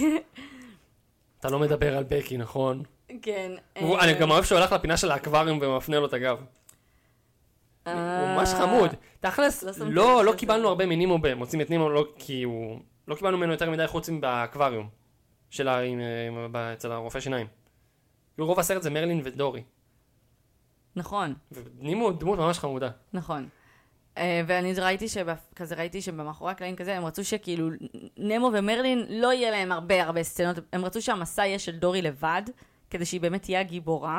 אתה לא מדבר על בקי, נכון? כן. אני גם אוהב שהוא הולך לפינה של האקווריום ומפנה לו את הגב. הוא ממש חמוד. תכלס, לא קיבלנו הרבה מנימו מוצאים את נימו, כי הוא... לא קיבלנו ממנו יותר מדי חוץ באקווריום. שלה אצל הרופא שיניים. רוב הסרט זה מרלין ודורי. נכון. ונימו דמות ממש חמודה. נכון. ואני ראיתי שבמאחורי הקלעים כזה, הם רצו שכאילו נמו ומרלין לא יהיה להם הרבה סצנות, הם רצו שהמסע יהיה של דורי לבד, כדי שהיא באמת תהיה הגיבורה,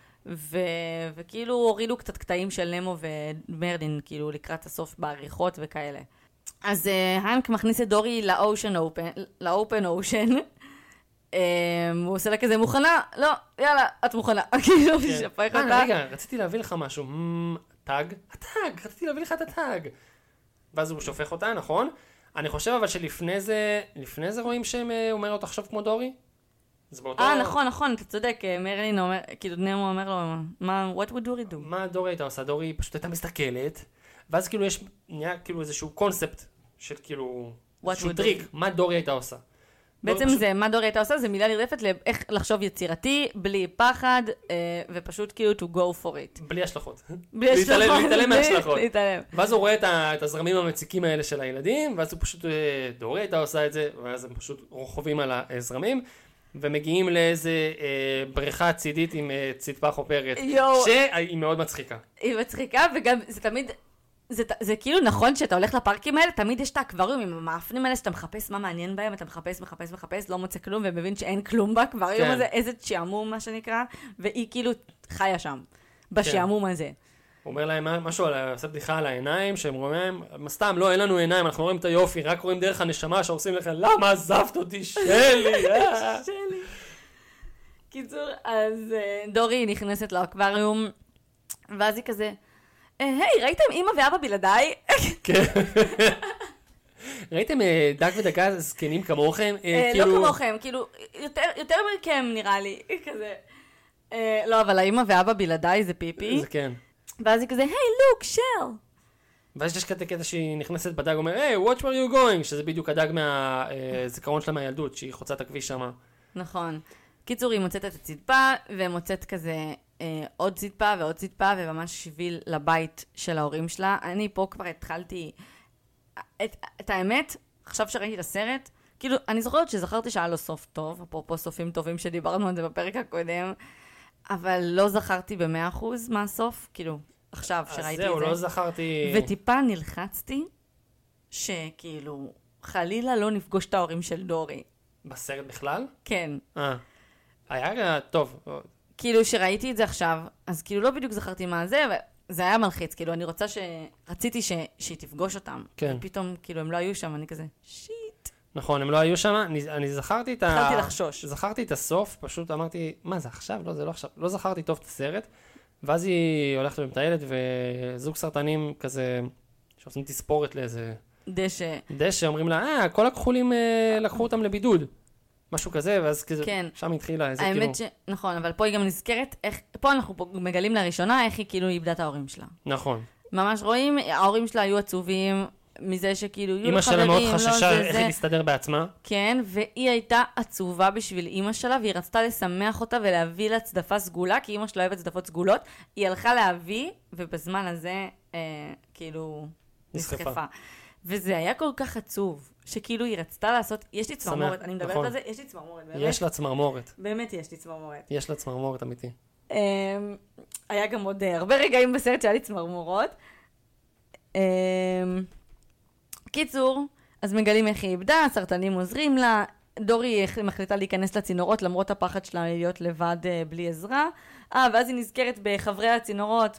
וכאילו הורידו קצת קטעים של נמו ומרלין, כאילו לקראת הסוף בעריכות וכאלה. אז הנק מכניס את דורי לאופן אושן, הוא עושה לה כזה מוכנה, לא, יאללה, את מוכנה, כאילו שפך אותה. רגע, רציתי להביא לך משהו, הטאג, רציתי להביא לך את הטאג. ואז הוא שופך אותה, נכון? אני חושב אבל שלפני זה רואים שהם אומר לו תחשוב כמו דורי? נכון, אתה צודק, מרלין אומר, כאילו נמו אומר לו, what would דורי do? מה דורי הייתה עושה? דורי פשוט הייתה מסתכלת, ואז כאילו נהיה כאילו איזשהו קונספט של כאילו, איזשהו טריק, מה דורי הייתה עושה. בעצם זה, מה דורי הייתה עושה, זה מילה נרדפת לאיך לחשוב יצירתי, בלי פחד, ופשוט כאילו to go for it. בלי השלכות. להתעלם מהשלכות. ואז הוא רואה את הזרמים המציקים האלה של הילדים, ואז הוא פשוט, דורי הייתה עושה את זה, ואז הם פשוט רוכבים על הזרמים, ומגיעים לאיזה בריכה צידית עם צדפה חופרת, שהיא מאוד מצחיקה. היא מצחיקה, וגם זה תמיד... זה כאילו נכון שאתה הולך לפארקים האלה, תמיד יש את האקווריום עם המאפנים האלה, שאתה מחפש מה מעניין בהם, אתה מחפש, לא מוצא כלום, ומבין שאין כלום באקווריום הזה, איזה שעמום מה שנקרא, והיא כאילו חיה שם, בשעמום הזה. הוא אומר להם משהו, עושה בדיחה על העיניים, שהם רואים, סתם, לא, אין לנו עיניים, אנחנו רואים את היופי, רק רואים דרך הנשמה שעושים לכם, למה עזבת אותי, שלי? שלי. קיצור, אז דורי נכנסת לאקווריום, ואז היא כזה, היי, ראיתם אמא ואבא בלעדיי? כן. ראיתם דג ודגה זקנים כמוכם? לא כמוכם, כאילו, יותר מכם נראה לי, כזה. לא, אבל האמא ואבא בלעדיי זה פיפי. זה כן. ואז היא כזה, היי, לוק, של. ואז יש קטע שהיא נכנסת בדג, אומר, היי, watch where you going, שזה בדיוק הדג מהזיכרון שלה מהילדות, שהיא חוצה את הכביש שמה. נכון. קיצור, היא מוצאת את הצידפה, ומוצאת כזה עוד צידפה ועוד צידפה, וממש שביל לבית של ההורים שלה. אני פה כבר התחלתי, את האמת, עכשיו שראיתי את הסרט, כאילו, אני זכרתי שהיה לו סוף טוב, אפרופו סופים טובים שדיברנו על זה בפרק הקודם, אבל לא זכרתי ב100% מהסוף, כאילו, עכשיו שראיתי את זה. אז זהו, לא זכרתי. וטיפה נלחצתי, שכאילו, חלילה לא נפגוש את ההורים של דורי. בסרט בכלל? כן. היה טוב. כאילו, שראיתי את זה עכשיו, אז כאילו לא בדיוק זכרתי מה זה, וזה היה מלחיץ, כאילו, אני רציתי שהיא תפגוש אותם. כן. ופתאום, כאילו, הם לא היו שם, אני כזה, שיט. נכון, הם לא היו שם, אני זכרתי את התחלתי לחשוש. זכרתי את הסוף, פשוט אמרתי, מה זה עכשיו? לא, זה לא עכשיו. לא זכרתי טוב את הסרט, ואז היא הולכת ומטיילת, וזוג סרטנים כזה, שעושים תספורת לאיזה דשא, אומרים לה, כל הכחולים לקחו אותם לבידוד. משהו כזה, ואז כזה, כן. שם התחילה איזה כאילו. האמת נכון, אבל פה היא גם נזכרת, פה אנחנו מגלים לראשונה איך היא כאילו איבדה את ההורים שלה. נכון. ממש רואים, ההורים שלה היו עצובים, מזה שכאילו יהיו אמא שלה מאוד חששה איך היא תסתדר בעצמה. כן, והיא הייתה עצובה בשביל אמא שלה, והיא רצתה לשמח אותה ולהביא לה צדפה סגולה, כי אמא שלה אוהבת צדפות סגולות. היא הלכה להביא, ובזמן הזה כאילו נסחפה. וזה היה כל כך עצוב, שכאילו היא רצתה לעשות, יש לי צמרמורת, אני מדברת על זה, יש לי צמרמורת, באמת. יש לה צמרמורת. באמת יש לי צמרמורת. יש לה צמרמורת אמיתי. היה גם עוד הרבה רגעים בסרט שהיה לי צמרמורות. קיצור, אז מגלים איך היא איבדה, הסרטנים עוזרים לה, דורי מחליטה להיכנס לצינורות למרות הפחד שלה להיות לבד בלי עזרה. ואז היא נזכרת בחברי הצינורות,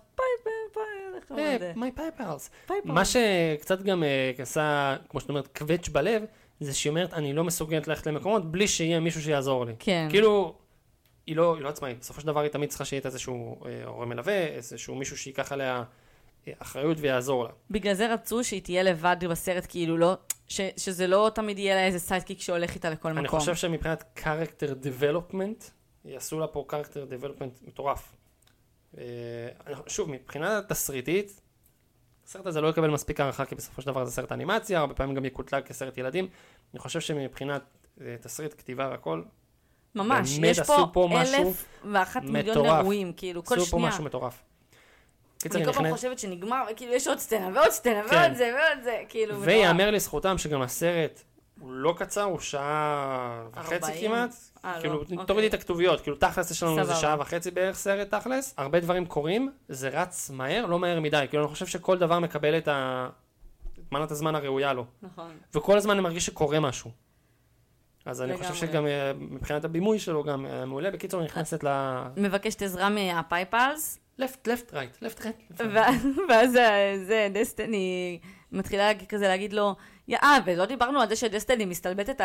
my pipers. מה שקצת גם עשה, כמו שאת אומרת, קווץ' בלב, זה שהיא אומרת, אני לא מסוגלת ללכת למקומות בלי שיהיה מישהו שיעזור לי. כן. כאילו, היא לא עצמאית. בסופו של דבר היא תמיד צריכה שיהיה איזשהו הורה מלווה, איזשהו מישהו שיקח עליה אחריות ויעזור לה. בגלל זה רצו שהיא תהיה לבד בסרט, כאילו לא, שזה לא תמיד יהיה לה איזה סיידקיק שהולך איתה לכל מקום. אני חושב שמבחינת character development, יעשו לה פה character development מטורף. שוב, מבחינה תסריטית, הסרט הזה לא יקבל מספיק הערכה, כי בסופו של דבר זה סרט אנימציה, הרבה פעמים גם יקוטלג כסרט ילדים. אני חושב שמבחינת תסריט, כתיבה והכל, ממש, יש פה 1,001 מיליון אירועים, כאילו, כל שנייה. עשו פה משהו מטורף. אני כל פעם חושבת שנגמר, וכאילו יש עוד סצנה ועוד סצנה ועוד זה ועוד זה, כאילו. ויאמר לזכותם שגם הסרט הוא לא קצר, הוא שעה וחצי כמעט. כאילו, תורידי את הכתוביות, כאילו תכלס יש לנו איזה שעה וחצי בערך סרט תכלס. הרבה דברים קורים, זה רץ מהר, לא מהר מדי. כאילו, אני חושב שכל דבר מקבל את מנת הזמן הראויה לו. נכון. וכל הזמן אני מרגיש שקורה משהו. אז אני חושב שגם מבחינת הבימוי שלו גם מעולה. בקיצור, נכנסת מבקשת עזרה מהפייפלס. left, right. ואז זה, דסטיני מתחילה כזה להגיד לו, ולא דיברנו על זה שדסטיני מסתלבטת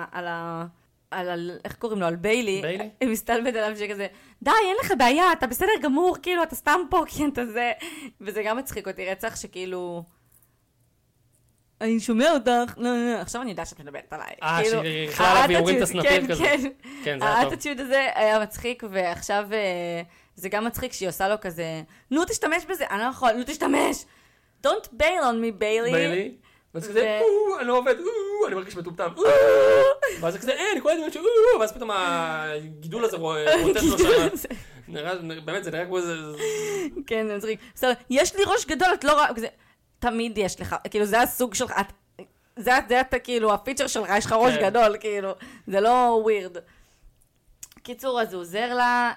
על איך קוראים לו, על ביילי. היא מסתלבטת עליו שכזה, די, אין לך בעיה, אתה בסדר גמור, כאילו, אתה סתם פה, כי אתה זה. וזה גם מצחיק אותי, רצח שכאילו, אני שומע אותך, לא, עכשיו אני יודעת שאת מדברת עליי. שהיא בכלל ויורים את הסנפים כזה. כן, זה היה טוב. האטטיוד הזה היה מצחיק, ועכשיו זה גם מצחיק שהיא עושה לו כזה, נו תשתמש בזה, אני לא יכול, נו תשתמש. Don't bail on me, ביילי. ואז כזה, אני לא עובד, אני מרגיש מטומטם. ואז כזה, אני כל הזמן משהו, ואז פתאום הגידול הזה רוטט לו שם. באמת, זה נראה כמו איזה... כן, זה מצחיק. יש לי ראש גדול, את לא רואה, תמיד יש לך, כאילו זה הסוג שלך, זה כאילו הפיצ'ר שלך, יש לך ראש גדול, כאילו, זה לא ווירד. קיצור, אז הוא עוזר לה,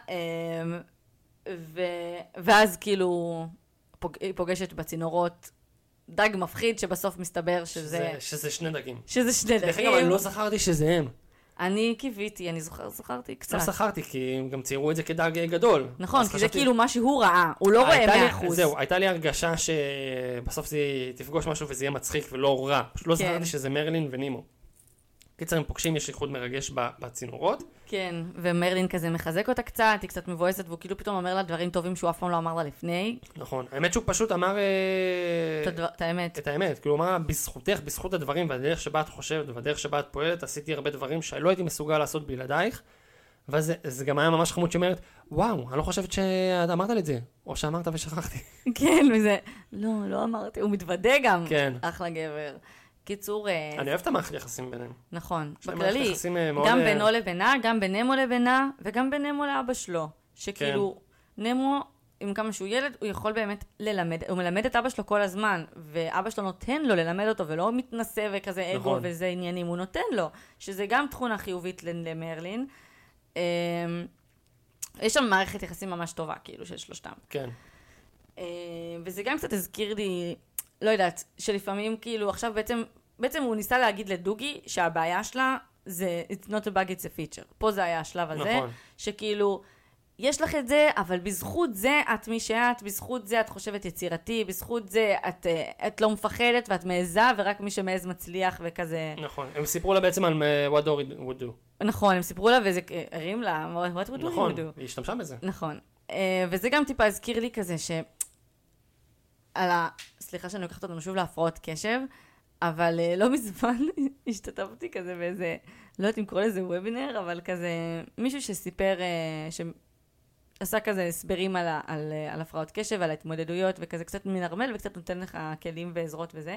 ואז כאילו היא פוגשת בצינורות דג מפחיד שבסוף מסתבר שזה... שזה שני דגים. שזה שני דגים. דרך אגב, אני לא זכרתי שזה הם. אני קיוויתי, אני זכרתי קצת. לא זכרתי, כי הם גם ציירו את זה כדג גדול. נכון, כי זה כאילו מה שהוא ראה, הוא לא רואה 100%. זהו, הייתה לי הרגשה שבסוף זה תפגוש משהו וזה יהיה מצחיק ולא רע. פשוט לא זכרתי שזה מרלין ונימו. קיצר, הם פוגשים, יש איחוד מרגש בצינורות. כן, ומרלין כזה מחזק אותה קצת, היא קצת מבואסת, והוא כאילו פתאום אומר לה דברים טובים שהוא אף פעם לא אמר לה לפני. נכון, האמת שהוא פשוט אמר את האמת. את האמת, כאילו הוא אמר, בזכותך, בזכות הדברים והדרך שבה את חושבת והדרך שבה את פועלת, עשיתי הרבה דברים שלא הייתי מסוגל לעשות בלעדייך, וזה גם היה ממש חמוד שאומרת, וואו, אני לא חושבת שאת אמרת לי את זה, או שאמרת ושכחתי. כן, וזה, לא אמרתי, הוא מתוודה גם, כן. אחלה גבר. קיצור... אני אוהב את המערכת יחסים ביניהם. נכון, בכללי, גם בינו לבינה, גם בין נמו לבינה, וגם בין נמו לאבא שלו. שכאילו, נמו, עם כמה שהוא ילד, הוא יכול באמת ללמד, הוא מלמד את אבא שלו כל הזמן, ואבא שלו נותן לו ללמד אותו, ולא מתנסה וכזה אגו וזה עניינים, הוא נותן לו, שזה גם תכונה חיובית למרלין. יש שם מערכת יחסים ממש טובה, כאילו, של שלושתם. כן. וזה גם קצת הזכיר לי, לא יודעת, שלפעמים כאילו עכשיו בעצם הוא ניסה להגיד לדוגי שהבעיה שלה זה it's not a bug, it's a feature. פה זה היה השלב הזה, נכון. שכאילו יש לך את זה, אבל בזכות זה את מי שאת, בזכות זה את חושבת יצירתי, בזכות זה את לא מפחדת ואת מעזה, ורק מי שמעז מצליח וכזה. נכון, הם סיפרו לה בעצם על what Dory would do. נכון, הם סיפרו לה וזה הרים לה, what would נכון, you do? היא השתמשה בזה. נכון. וזה גם טיפה הזכיר לי כזה סליחה שאני לוקחת אותנו שוב להפרעות קשב, אבל לא מזמן השתתפתי כזה באיזה, לא יודעת אם קורא לזה וובינר, אבל כזה מישהו שסיפר, שעשה כזה הסברים על הפרעות קשב, על ההתמודדויות, וכזה קצת מנרמל, וקצת נותן לך כלים ועזרות וזה.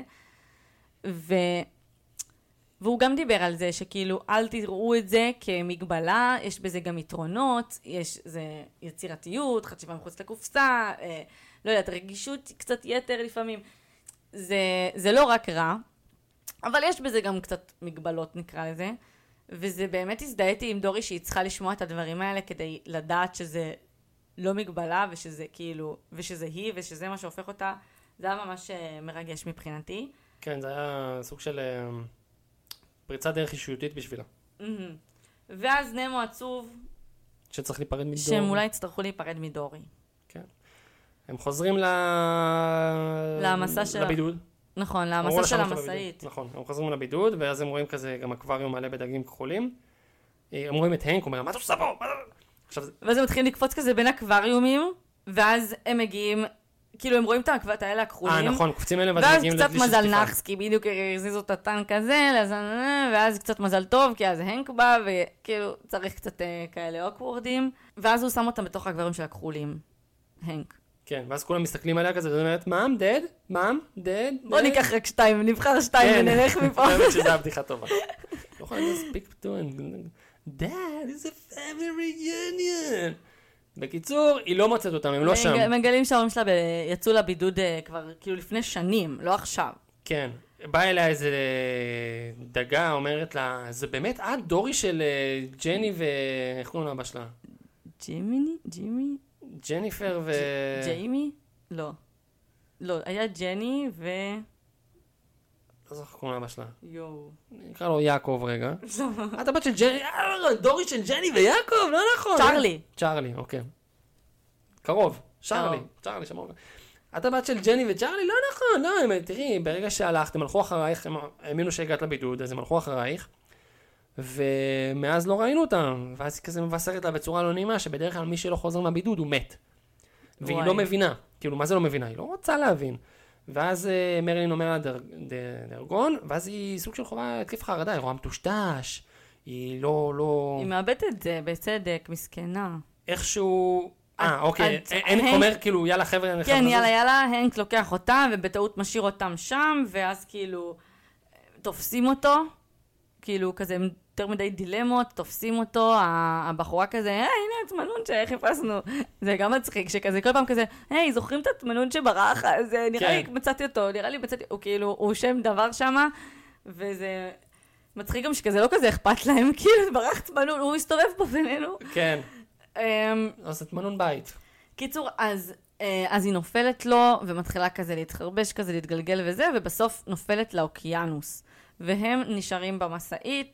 והוא גם דיבר על זה, שכאילו אל תראו את זה כמגבלה, יש בזה גם יתרונות, זה יצירתיות, חשיבה מחוץ לקופסה, לא יודעת, רגישות קצת יתר לפעמים. זה לא רק רע, אבל יש בזה גם קצת מגבלות נקרא לזה, וזה באמת הזדהיתי עם דורי שהיא צריכה לשמוע את הדברים האלה כדי לדעת שזה לא מגבלה ושזה כאילו, ושזה היא ושזה מה שהופך אותה, זה היה ממש מרגש מבחינתי. כן, זה היה סוג של פריצת דרך אישיותית בשבילה. ואז נמו עצוב, שצריך להיפרד מדורי. שהם אולי יצטרכו להיפרד מדורי. כן. הם חוזרים למסע של... לבידוד. נכון, למסע של המסעית. נכון, הם חוזרים לבידוד, ואז הם רואים כזה גם אקווריום מלא בדגים כחולים. הם רואים את הנק, הוא אומר, מה אתה עושה פה? ואז הם מתחילים לקפוץ כזה בין אקווריומים, ואז הם מגיעים, כאילו הם רואים את האלה הכחולים. נכון, קופצים אלה, ואז קצת מזל נחס, כי בדיוק הזיזו את הטנק הזה, ואז קצת מזל טוב, כי אז הנק בא, וכאילו צריך קצת כאלה אוקוורדים, ואז הוא שם אותם בתוך האקווריום של הכחולים. הנק. כן, ואז כולם מסתכלים עליה כזה, ואומרת, מאם, דד? מאם, דד? בוא ניקח רק 2, נבחר 2 ונלך מפה. אני חושבת שזו הבדיחה טובה. לא יכולה להספיק פתאום. Dad, it's a family reunion. בקיצור, היא לא מוצאת אותם, הם לא שם. מגלים שההורים שלה יצאו לבידוד כבר כאילו לפני שנים, לא עכשיו. כן. באה אליה איזה דגה, אומרת לה, זה באמת את דורי של ג'ני איך קוראים לאבא שלה? ג'ימי? ג'ניפר ג'יימי? לא. לא, היה ג'ני לא זוכר איך קוראים לאבא שלה. יואו. נקרא לו יעקב רגע. את הבת של ג'ני, דורי של ג'ני ויעקב, לא נכון. צ'רלי, אוקיי. קרוב, צ'רלי, שמור. את הבת של ג'ני וצ'רלי? לא נכון, לא, תראי, ברגע שהלכת, הם הלכו אחרייך, הם האמינו שהגעת לבידוד, אז הם הלכו אחרייך, ומאז לא ראינו אותם, ואז היא כזה מבשרת לה בצורה לא נעימה, שבדרך כלל מי שלא חוזר מהבידוד הוא מת. והיא לא מבינה, כאילו, מה זה לא מבינה? היא לא רוצה להבין. ואז מרלין אומר לה דרגון, ואז היא סוג של חובה התקף חרדה, היא רואה מטושטש, היא לא... היא מאבדת את זה, בצדק, מסכנה. איכשהו... אוקיי, הנק אומר כאילו, יאללה חבר'ה, כן, יאללה, הנק לוקח אותה, ובטעות משאיר אותם שם, ואז כאילו תופסים אותו, כאילו כזה יותר מדי דילמות, תופסים אותו, הבחורה כזה, הנה התמנון שחיפשנו. זה גם מצחיק, שכזה כל פעם כזה, היי, זוכרים את התמנון שברח? אז נראה לי מצאתי אותו, הוא כאילו, הוא שם דבר שמה, וזה מצחיק גם שכזה לא כזה אכפת להם, כאילו ברח תמנון, הוא הסתובב פה בינינו. כן. אז זה תמנון בית. קיצור, אז היא נופלת לו, ומתחילה כזה להתחרבש, כזה להתגלגל וזה, ובסוף נופלת לאוקיינוס. והם נשארים במסעית,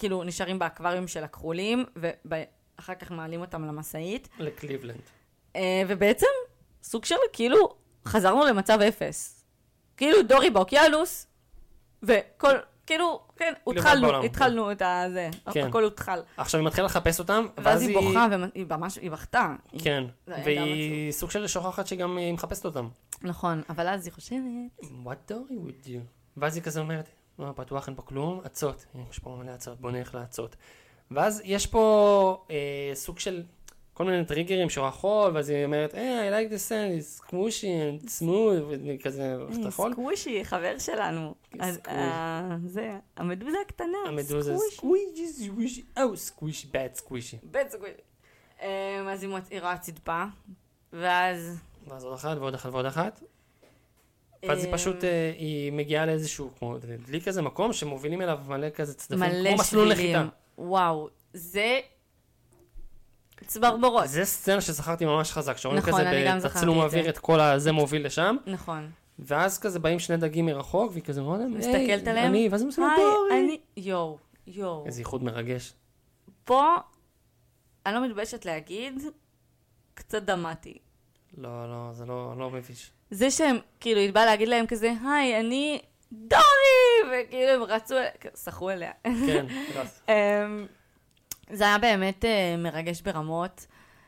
כאילו נשארים באקווריום של הכחולים, ואחר כך מעלים אותם למסעית. לקליבלנד. ובעצם, סוג של כאילו, חזרנו למצב אפס. כאילו דורי באוקיינוס, וכל, כאילו, כן, התחלנו את זה, הכל התחל. עכשיו היא מתחילה לחפש אותם, ואז היא בוכה, והיא ממש, היא בכתה. כן, והיא סוג של שוכחת שגם היא מחפשת אותם. נכון, אבל אז היא חושבת... What Dory would do? ואז היא כזה אומרת, לא, פתוח אין פה כלום, עצות. יש פה מלא עצות, בוא נלך לעצות. ואז יש פה סוג של כל מיני טריגרים שורחות, ואז היא אומרת, I like the sand, it's squishy and smooth, וכזה, איך אתה יכול? סקווישי, חבר שלנו. זה, המדוזה הקטנה, המדוזה, סקווישי, סקווישי, bad סקווישי. bad סקווישי. אז היא רואה צדפה, ואז עוד אחת ועוד אחת ועוד אחת. ואז היא פשוט, היא מגיעה לאיזשהו, כמו דלי כזה מקום, שמובילים אליו מלא כזה צדפים, כמו מסלול נחיתה. וואו, זה צברבורות. זה סצנה שזכרתי ממש חזק, שאומרים נכון, כזה בצלום אוויר את כל הזה מוביל לשם. נכון. ואז כזה באים שני דגים מרחוק, והיא כזה רואה, מסתכלת עליהם. ואז הם עושים דורי. יואו. איזה ייחוד מרגש. פה, אני לא מתביישת להגיד, קצת דמתי. לא, זה לא מביש. זה שהם, כאילו, היא באה להגיד להם כזה, היי, אני דורי! וכאילו הם רצו, שחו אליה. כן, רץ. זה היה באמת מרגש ברמות.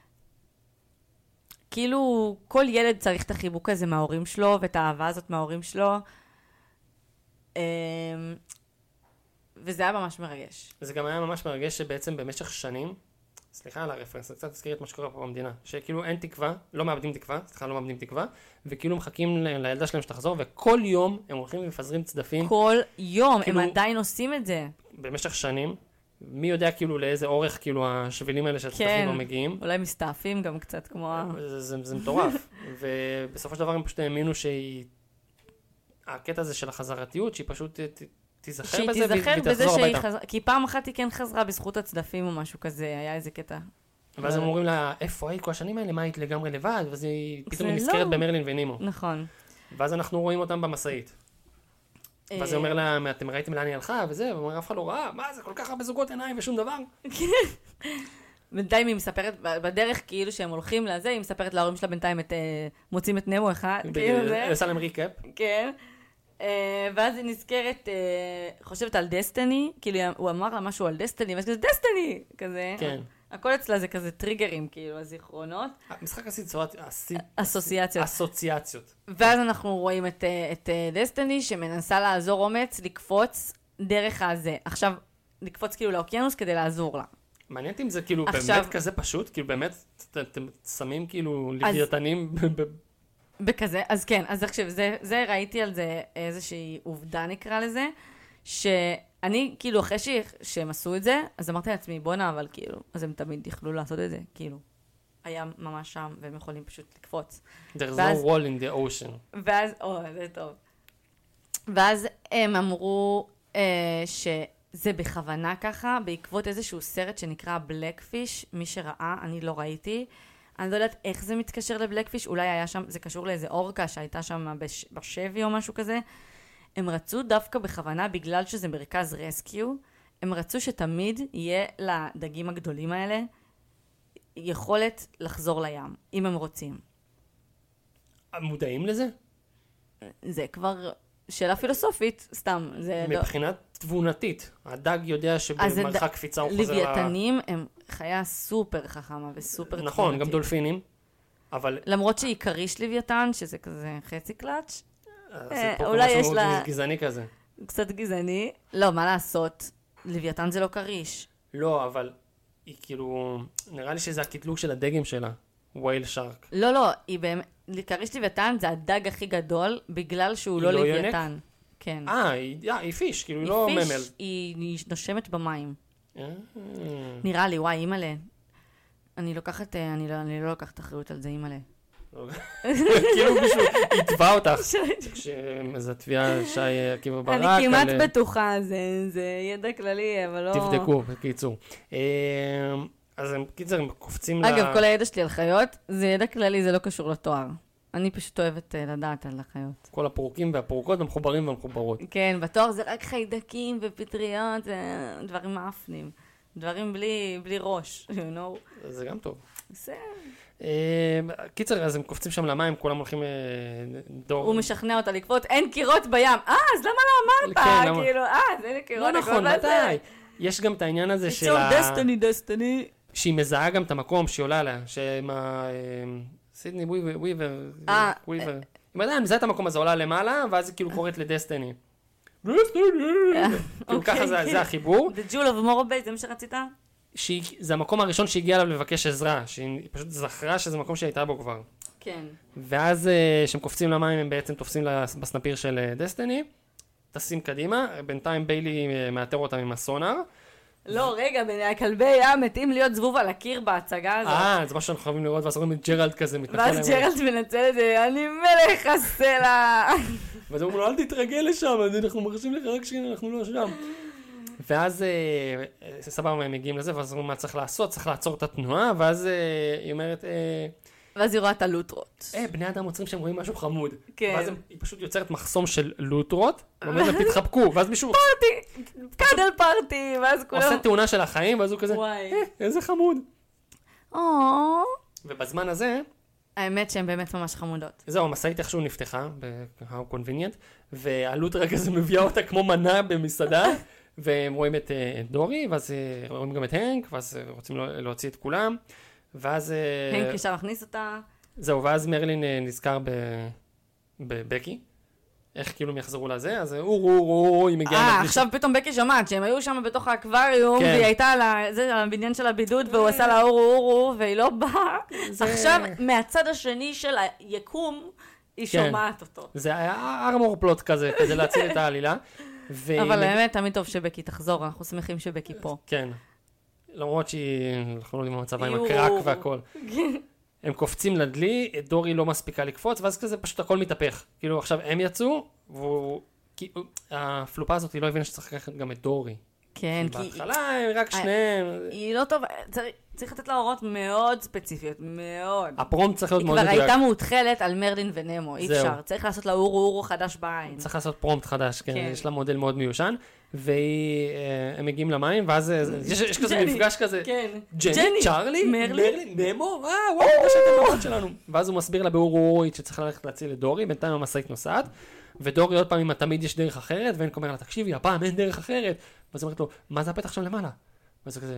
כאילו, כל ילד צריך את החיבוק הזה מההורים שלו, ואת האהבה הזאת מההורים שלו. וזה היה ממש מרגש. זה גם היה ממש מרגש שבעצם במשך שנים, סליחה על הרפרנס, קצת תזכיר את מה שקורה פה במדינה, שכאילו אין תקווה, לא מאבדים תקווה, וכאילו מחכים לילדה שלהם שתחזור, וכל יום הם הולכים ומפזרים צדפים. כל יום, כאילו, הם עדיין עושים את זה. במשך שנים, מי יודע כאילו לאיזה אורך כאילו השבילים האלה שהצדפים לא מגיעים. אולי מסתעפים גם קצת כמו... זה מטורף. ובסופו של דבר הם פשוט האמינו הקטע הזה של החזרתיות, שהיא פשוט תיזכר בזה והיא תחזור הביתה. כי פעם אחת היא כן חזרה בזכות הצדפים או משהו כזה, היה איזה קטע. ואז הם אומרים לה, איפה היית כל השנים האלה? מה היית לגמרי לבד? ואז היא פתאום נזכרת במרלין ונימו. נכון. ואז אנחנו רואים אותם במשאית. ואז היא אומר לה, אתם ראיתם לאן היא הלכה וזה, ואומר, אף אחד לא ראה, מה זה כל כך הרבה זוגות עיניים ושום דבר? בינתיים היא מספרת, בדרך כאילו שהם הולכים לזה, היא מספרת להורים שלה בינתיים מוצאים את נמו אחד. עושה להם ריקאפ. כן. ואז היא נזכרת, חושבת על דסטיני, כאילו הוא אמר לה משהו על דסטיני, ואז כזה דסטיני, כזה. כן. הכל אצלה זה כזה טריגרים, כאילו, הזיכרונות. משחק אסוציאציות. ואז אנחנו רואים את דסטיני שמנסה לעזור אומץ, לקפוץ דרך הזה. עכשיו, לקפוץ כאילו לאוקיינוס כדי לעזור לה. מעניין אם זה כאילו באמת כזה פשוט, כאילו באמת אתם שמים כאילו לוויתנים בכזה, אז כן, אז עכשיו, זה ראיתי על זה איזושהי עובדה נקרא לזה, שאני, כאילו, אחרי שהם עשו את זה, אז אמרתי לעצמי, בונה, אבל כאילו, אז הם תמיד יכלו לעשות את זה, כאילו, היה ממש שם, והם יכולים פשוט לקפוץ. There's no wall in the ocean. ואז, זה טוב. ואז הם אמרו שזה בכוונה ככה, בעקבות איזשהו סרט שנקרא בלקפיש, מי שראה, אני לא ראיתי, אני לא יודעת איך זה מתקשר לבלקפיש, אולי היה שם, זה קשור לאיזה אורקה שהייתה שם בשבי או משהו כזה. הם רצו דווקא בכוונה, בגלל שזה מרכז רסקיו, הם רצו שתמיד יהיה לדגים הגדולים האלה יכולת לחזור לים, אם הם רוצים. מודעים לזה? זה כבר שאלה פילוסופית, סתם. מבחינת תבונתית, הדג יודע שבמרחק קפיצה הוא חוזר... לוויתנים הם חיה סופר חכמה וסופר תבונתית. נכון, גם דולפינים, אבל... למרות שהיא קריש לוויתן, שזה כזה חצי קלאץ'. אולי יש לה... גזעני כזה. קצת גזעני. לא, מה לעשות? לוויתן זה לא קריש. לא, אבל היא כאילו... נראה לי שזה הקטלוג של הדגם שלה. ווייל שרק. לא, היא באמת... קריש לוויתן זה הדג הכי גדול, בגלל שהוא לא לוויתן. כן. היא פיש, כאילו היא לא ממל. היא פיש, היא נושמת במים. נראה לי, וואי, אימאלה. אני לא לוקחת אחריות על זה, אימאלה. כאילו מישהו יתבע אותך. כשזה תביעה שי עקיבא ברק. אני כמעט בטוחה, זה ידע כללי, אבל לא... תבדקו, בקיצור. אז הם קופצים אגב, כל הידע שלי על חיות, זה ידע כללי, זה לא קשור לתואר. אני פשוט אוהבת לדעת על החיות. כל הפורקים והפורקות המחוברים והמחוברות. כן, בתואר זה רק חיידקים ופטריות, דברים מאפנים. דברים בלי ראש, you know. זה גם טוב. בסדר. קיצר, אז הם קופצים שם למים, כולם הולכים דור. הוא משכנע אותה לקפוץ, אין קירות בים. אז למה לא אמרת? כן, כאילו, אין קירות. לא נכון, מתי? יש גם את העניין הזה של דסטיני. שהיא מזהה גם את המקום שהיא עולה לה, סידני וויבר. אם עדיין מזהה את המקום הזה, עולה למעלה, ואז היא כאילו קוראת לדסטיני. כאילו ככה זה החיבור. The Jewel of Morobay, זה מה שרצית? זה המקום הראשון שהגיע אליו לבקש עזרה, שהיא פשוט זכרה שזה מקום שהיא הייתה בו כבר. כן. ואז כשהם קופצים למים, הם בעצם תופסים בסנפיר של דסטיני, טסים קדימה, בינתיים ביילי מאתר אותם עם הסונר. לא, רגע, הכלבי ים מתאים להיות זבוב על הקיר בהצגה הזאת. זה מה שאנחנו חייבים לראות, ואז רואים את ג'רלד כזה מתנפל להם. ואז ג'רלד מנצל את זה, אני מלך הסלע. ואז אומרים לו, אל תתרגל לשם, אנחנו מרשים לך רק שאנחנו לא שם. ואז סבבה הם מגיעים לזה, ואז אומרים מה צריך לעשות, צריך לעצור את התנועה, ואז היא אומרת... ואז היא רואה את הלוטרות. בני אדם עוצרים שהם רואים משהו חמוד. כן. ואז היא פשוט יוצרת מחסום של לוטרות, ואומרים להם תתחבקו, ואז מישהו... פארטי! קאדל פארטי! ואז כולם... עושה תאונה של החיים, ואז הוא כזה, איזה חמוד. ובזמן הזה... האמת שהן באמת ממש חמודות. זהו, המסעית איכשהו נפתחה, ב-How Convenient, והלוטרה כזה מביאה אותה כמו מנה במסעדה, והם רואים את דורי, ואז רואים גם את הנק, ואז רוצים להוציא את כולם, ואז... הנק ישר מכניס אותה. זהו, ואז מרלין נזכר בבקי, איך כאילו הם יחזרו לזה, אז היא מגיעה... עכשיו פתאום בקי שומעת שהם היו שם בתוך האקווריום, והיא הייתה על הבניין של הבידוד, והוא עשה לה אורו, והיא לא באה. עכשיו, מהצד השני של היקום, היא שומעת אותו. זה היה ארמור פלוט כזה, כדי להציל את העלילה. אבל האמת, תמיד טוב שבקי תחזור, אנחנו שמחים שבקי פה. כן. למרות אנחנו לא יודעים במצבה עם הקרק והכל. הם קופצים לדלי, דורי לא מספיקה לקפוץ, ואז כזה פשוט הכל מתהפך. כאילו עכשיו הם יצאו, הפלופה הזאת היא לא הבינה שצריך לקחת גם את דורי. כן, כי... בהתחלה הם רק שניהם. היא לא טובה, צריך לתת לה הוראות מאוד ספציפיות, מאוד. הפרום צריך להיות מאוד מדויק. היא כבר הייתה מאותחלת על מרלין ונמו, אי אפשר. צריך לעשות לה אורו חדש בעין. צריך לעשות פרומפט חדש, כן, יש לה מודל מאוד מיושן, והם מגיעים למים, ואז יש כזה מפגש כזה, ג'ני, צ'ארלי, מרלין, נמו, וואו, זה שאתם באות שלנו. ואז הוא מסביר לה באורו שצריך ללכת להציל את דורי, בינתיים המשאית נוסעת, ודורי עוד פעם אם תמיד יש דרך אחרת, והנק אומר לה, תקשיבי, הפעם אין דרך אחרת. ואז אומרת לו, מה זה הפתח שם למעלה? ואז הוא כזה,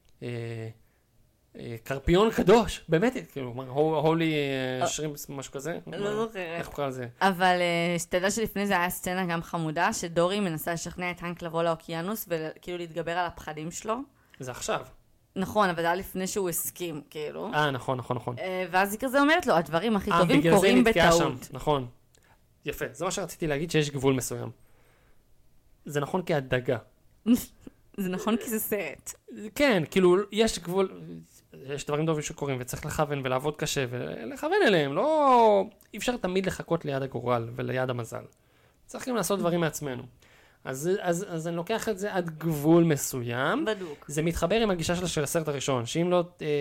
קרפיון קדוש, באמת, כאילו, הולי שרימפס, משהו כזה. לא זוכרת. איך קורא לזה? אבל שתדע שלפני זה היה סצנה גם חמודה, שדורי מנסה לשכנע את הנק לבוא לאוקיינוס, וכאילו להתגבר על הפחדים שלו. זה עכשיו. נכון, אבל זה היה לפני שהוא הסכים, כאילו. נכון. ואז היא כזה אומרת לו, הדברים הכי טובים קורים בטעות. נכון. יפה, זה מה שרציתי להגיד, שיש גבול מסוים. זה נכון כהדגה. זה נכון כי זה סרט. כן, כאילו, יש גבול, יש דברים טובים שקורים, וצריך לכוון ולעבוד קשה, ולכוון אליהם, לא... אי אפשר תמיד לחכות ליד הגורל וליד המזל. צריכים לעשות דברים מעצמנו. אז אני לוקח את זה עד גבול מסוים. בדוק. זה מתחבר עם הגישה של הסרט הראשון, שאם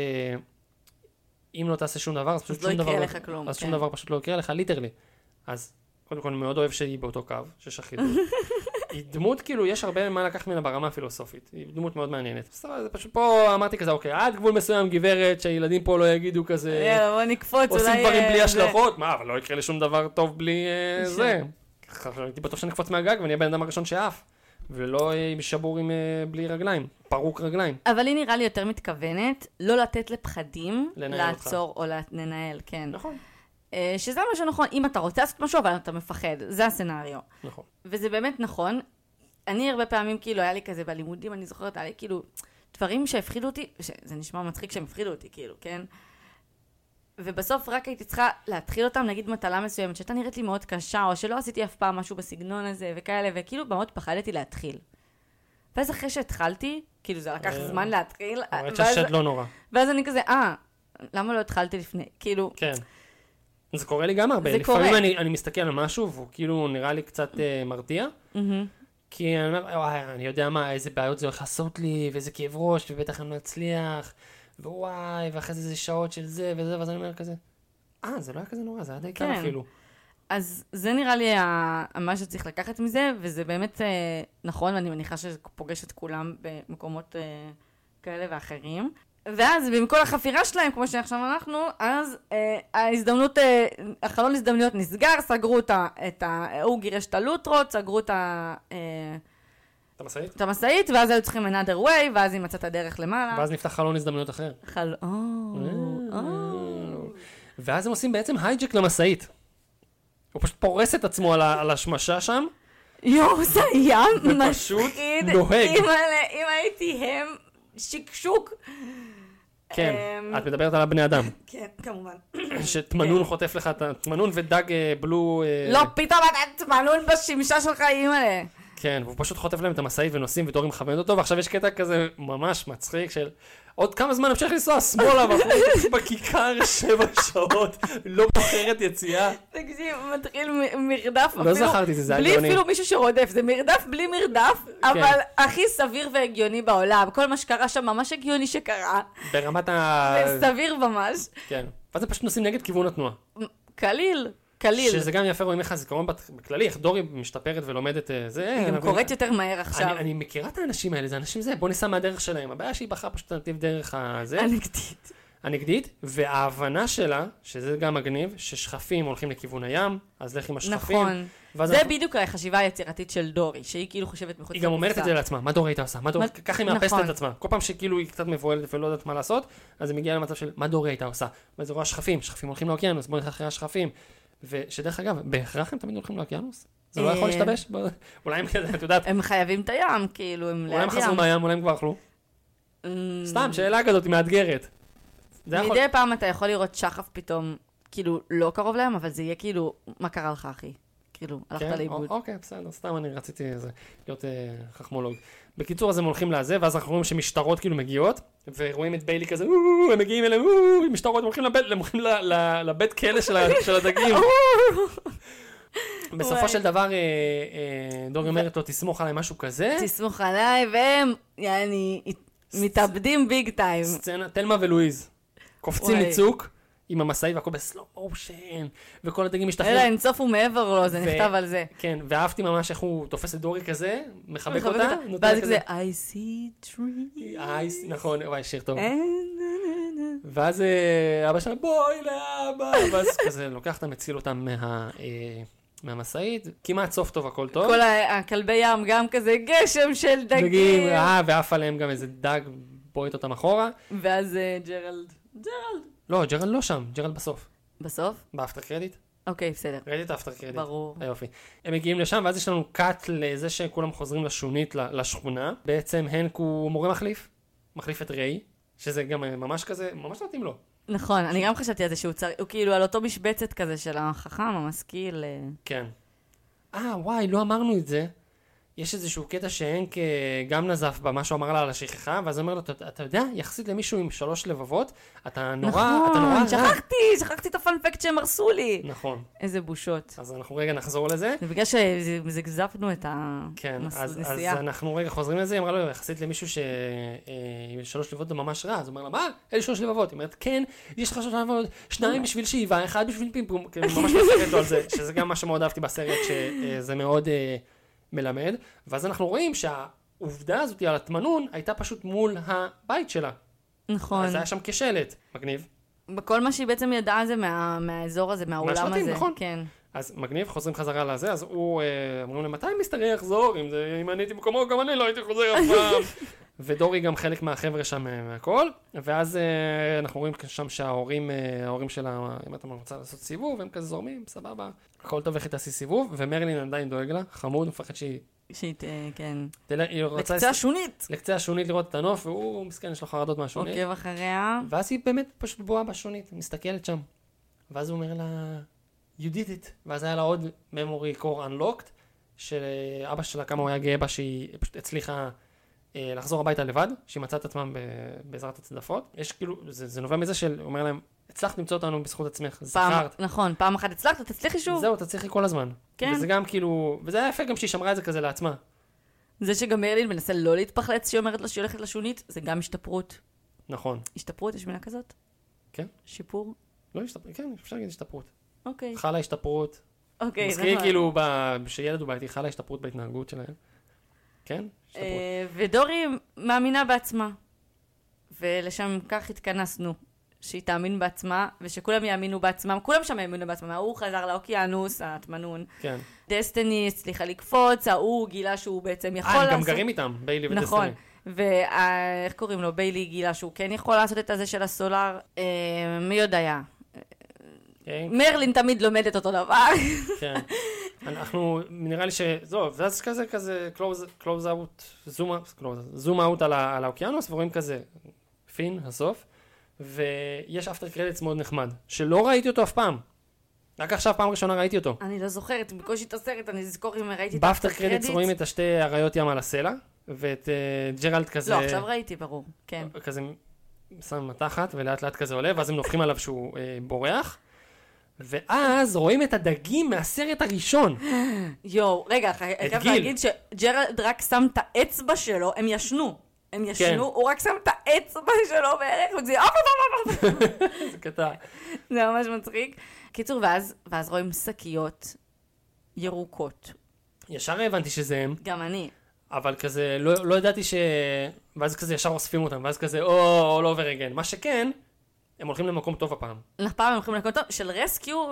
לא תעשה שום דבר, אז פשוט שום דבר... לא יקרה לך כלום. אז שום דבר פשוט לא יקרה לך, ליטרלי. אז קודם כל, אני מאוד אוהב שהיא באותו קו, שיש אחידות. היא דמות, כאילו, יש הרבה מה לקחת ממנה ברמה הפילוסופית. היא דמות מאוד מעניינת. זה פשוט פה אמרתי כזה, אוקיי, עד גבול מסוים גברת, שהילדים פה לא יגידו כזה... יאללה, בוא נקפוץ, עושים דברים בלי השלכות. מה, אבל לא יקרה לי שום דבר טוב בלי זה. הייתי בטוח שאני אקפוץ מהגג, ואני הבן אדם הראשון שאף. ולא שבור בלי רגליים, פרוק רגליים. אבל היא נראה לי יותר מתכוונת, לא לתת לפחדים, לעצור או לנהל, כן. נכון. שזה משהו נכון, אם אתה רוצה לעשות משהו, אבל אתה מפחד. זה הסצנריו. נכון. וזה באמת נכון. אני הרבה פעמים, כאילו, היה לי כזה בלימודים, אני זוכרת, היה לי כאילו, דברים שהפחידו אותי, זה נשמע מצחיק שהם הפחידו אותי, כאילו, כן? ובסוף רק הייתי צריכה להתחיל אותם, נגיד מטלה מסוימת, שהייתה נראית לי מאוד קשה, או שלא עשיתי אף פעם משהו בסגנון הזה, וכאלה, וכאילו מאוד פחדתי להתחיל. ואז אחרי שהתחלתי, כאילו זה לקח זמן להתחיל. אומרת שהשד לא נורא. ואז אני כזה, למה לא התחלתי לפני? כאילו... כן. זה קורה לי גם הרבה. לפעמים אני מסתכל על משהו, והוא כאילו נראה לי קצת מרתיע. כי אני אומר, אני יודע מה, איזה בעיות זה הולך לעשות לי, ואיזה כאב ראש, ובטח אני לא אצליח, ווואי, ואחרי זה שעות של זה וזה, ואז אני אומר כזה, זה לא היה כזה נורא, זה היה די כן. קל אפילו. אז זה נראה לי מה שצריך לקחת מזה, וזה באמת נכון, ואני מניחה שזה פוגש את כולם במקומות כאלה ואחרים. ואז במכל החפירה שלהם, כמו שעכשיו אנחנו, אז ההזדמנות, החלון הזדמנויות נסגר, סגרו הוא גירש את הלוטרות, סגרו את המשאית, ואז היו צריכים another way, ואז היא מצאת הדרך למעלה. ואז נפתח חלון הזדמנויות אחר. ואז הם עושים בעצם הייג'ק למשאית. הוא פשוט פורס את עצמו על השמשה שם. זה היה ופשוט מפחיד. נוהג. אם הייתי הם שקשוק. כן, את מדברת על הבני אדם. כן, כמובן. שתמנון חוטף לך, תמנון ודג בלו... לא, פתאום אתה תמנון בשמשה שלך, אימא'לה. כן, והוא פשוט חוטף להם את המשאית ונוסעים ודורי מכוונת אותו, ועכשיו יש קטע כזה ממש מצחיק של עוד כמה זמן המשך לנסוע שמאלה, ואנחנו בכיכר 7 שעות, לא בוחרת יציאה. תקשיב, מתחיל מרדף. לא זכרתי, זה היה גאוני. בלי אפילו מישהו שרודף, זה מרדף בלי מרדף, אבל הכי סביר והגיוני בעולם. כל מה שקרה שם ממש הגיוני שקרה. ברמת זה סביר ממש. כן, ואז הם פשוט נוסעים נגד כיוון התנועה. קליל. שזה גם יפה, רואים לך זיכרון בכללי, איך דורי משתפרת ולומדת זה. היא גם קורית יותר מהר עכשיו. אני מכירה את האנשים האלה, זה אנשים זה, בוא ניסע מהדרך שלהם. הבעיה שהיא בחרה פשוט נתיב דרך הזה. הנגדית, וההבנה שלה, שזה גם מגניב, ששכפים הולכים לכיוון הים, אז לך עם השכפים. נכון. זה בדיוק החשיבה היצירתית של דורי, שהיא כאילו חושבת מחוץ היא גם אומרת את זה לעצמה, מה דורי הייתה עושה? ככה היא מאפסת את עצמה. כל פעם שכאילו היא קצת מבוהלת ולא יודעת מה לעשות, אז היא מגיעה למצב של מה דורי הייתה עושה. וזה רואה שכפים הולכים לאוקיינוס, בוא נלך אחרי השכפים. ושדרך אגב, בהכרח הם תמיד הולכים לאוקיינוס? זה לא יכול להשתבש? אולי הם כזה, את יודעת... הם חייבים את הים, כאילו, הם ליד ים. אולי הם חזרו מהים, אולי הם כבר אכלו. סתם, שאלה כזאת, היא מאתגרת. מדי פעם אתה יכול לראות שחף פתאום, כאילו, לא קרוב לים, אבל זה יהיה כאילו, מה קרה לך, אחי? כאילו, הלכת לאיבוד. אוקיי, בסדר, סתם אני רציתי להיות חכמולוג. בקיצור, אז הם הולכים לזה, ואז אנחנו רואים שמשטרות כאילו מגיעות, ורואים את ביילי כזה, הם מגיעים אליהם, משטרות, הם הולכים לבית כלא של הדגים. בסופו של דבר, דורי אומרת לו, תסמוך עליי משהו כזה. תסמוך עליי, והם, יעני, מתאבדים ביג טיים. סצנה, תלמה ולואיז, קופצים מצוק, עם המסעי והכל בסלו מושן, וכל הדגים משתחררים. אלא אינסוף הוא מעבר לו, זה נכתב על זה. כן, ואהבתי ממש איך הוא תופס את דורי כזה, מחבק אותה. ואז כזה, I see tree. נכון, וואי, שיר טוב. ואז אבא שלנו, בואי לאבא, ואז כזה לוקח אותם, מציל אותם מהמסעית, כמעט סוף טוב, הכל טוב. כל הכלבי ים גם כזה גשם של דגים. ואף עליהם גם איזה דג בועט אותם אחורה. ואז ג'רלד. לא, ג'רלד לא שם, ג'רלד בסוף. בסוף? באפטר קרדיט. אוקיי, בסדר. ראיתי את האפטר קרדיט. ברור. היופי. הם מגיעים לשם, ואז יש לנו קאט לזה שכולם חוזרים לשונית, לשכונה. בעצם הנק הוא מורה מחליף את ריי, שזה גם ממש כזה, ממש נותנים לו. נכון, אני גם חשבתי על זה שהוא כאילו על אותו משבצת כזה של החכם, המשכיל. כן. וואי, לא אמרנו את זה. יש איזשהו קטע שהנק גם נזף במה שהוא אמר לה על השכחה, ואז הוא אומר לו, אתה יודע, יחסית למישהו עם 3 לבבות, אתה נורא רע. שכחתי את הפנפקט שהם הרסו לי. נכון. איזה בושות. אז אנחנו רגע נחזור לזה. זה בגלל שזגזפנו את הנסיעה. אז אנחנו רגע חוזרים לזה, היא אמרה לו, יחסית למישהו עם 3 לבבות זה ממש רע, אז הוא אומר לה, מה? אלה 3 לבבות. היא אומרת, כן, יש לך 3 לבבות, 2 בשביל שאיבה, 1 בשביל פימפום. ממש מסרט לו על זה, שזה גם מה שמאוד אהבתי בסרט, שזה מאוד מלמד, ואז אנחנו רואים שהעובדה הזאת על התמנון הייתה פשוט מול הבית שלה. נכון. אז היה שם כשלט, מגניב. בכל מה שהיא בעצם ידעה זה מהאזור הזה, מהאולם הזה. נכון. כן. אז מגניב, חוזרים חזרה לזה, אז הוא, אמרו להם, מתי מיסטר יחזור? אם אני הייתי במקומו, גם אני לא הייתי חוזר אף פעם. ודורי גם חלק מהחבר'ה שם מהכל, ואז אנחנו רואים שם שההורים שלה, אם אתה רוצה לעשות סיבוב, הם כזה זורמים, סבבה, הכל טוב, איך היא תעשי סיבוב, ומרלין עדיין דואג לה, חמוד, מפחד שהיא... כן. לקצה השונית. לקצה השונית לראות את הנוף, והוא מסכן, יש לו חרדות מהשונית. עוקב אחריה. ואז היא באמת פשוט בואה בשונית, מסתכלת שם. ואז הוא אומר לה, you did it. ואז היה לה עוד memory core unlocked, שאבא שלה כמה הוא היה גאה בה, שהיא פשוט הצליחה לחזור הביתה לבד, שהיא מצאה את עצמם בעזרת הצדפות. יש כאילו, זה נובע מזה שהוא אומר להם, הצלחת למצוא אותנו בזכות עצמך, זכרת. נכון, פעם אחת הצלחת, תצליחי שוב. זהו, תצליחי כל הזמן. כן. וזה גם כאילו, וזה היה יפה גם שהיא שמרה את זה כזה לעצמה. זה שגם מרלין מנסה לא להתפחלץ שהיא אומרת לה שהיא הולכת לשונית, זה גם השתפרות. נכון. השתפרות, יש מילה כזאת? כן. שיפור? לא השתפרות, כן, אפשר להגיד השתפרות. אוקיי. חלה השתפרות. אוקיי, מזכיר כאילו, כשילד הוא בעייתי, חלה השתפרות בהתנהגות שלהם. כן? השתפרות. ודורי מאמינה בעצמה. ולשם כך התכנסנו. שהיא תאמין בעצמה, ושכולם יאמינו בעצמם. כולם שם יאמינו בעצמם. ההוא חזר לאוקיינוס, התמנון. כן. דסטיני הצליחה לקפוץ, ההוא גילה שהוא בעצם יכול לעשות... הם גם גרים איתם, ביילי ודסטיני. נכון. ואיך קוראים לו? ביילי גילה שהוא כן יכול לעשות את הזה של הסולר. מי יודע? מרלין תמיד לומדת אותו דבר. כן. אנחנו, נראה לי זו, ואז כזה close out, zoom out על האוקיינוס, ורואים כזה פין, הסוף, ויש אפטר קרדיטס מאוד נחמד, שלא ראיתי אותו אף פעם. רק עכשיו פעם ראשונה ראיתי אותו. אני לא זוכרת, בקושי את הסרט, אני זוכר אם ראיתי את באפטר קרדיטס רואים את השתי אריות ים על הסלע, ואת ג'רלד כזה... לא, עכשיו ראיתי, ברור, כן. כזה שם מתחת, ולאט לאט כזה עולה, ואז הם נופחים עליו שהוא בורח. ואז רואים את הדגים מהסרט הראשון. יואו, רגע, חייב להגיד שג'רלד רק שם את האצבע שלו, הם ישנו, הוא רק שם את האצבע שלו בערך, וזה זה קטע. זה ממש מצחיק. קיצור, ואז רואים שקיות ירוקות. ישר הבנתי שזה הם. גם אני. אבל כזה, לא ידעתי ואז כזה ישר אוספים אותם, ואז כזה, all over again. מה שכן, הם הולכים למקום טוב הפעם. הפעם הם הולכים למקום טוב, של רסקיו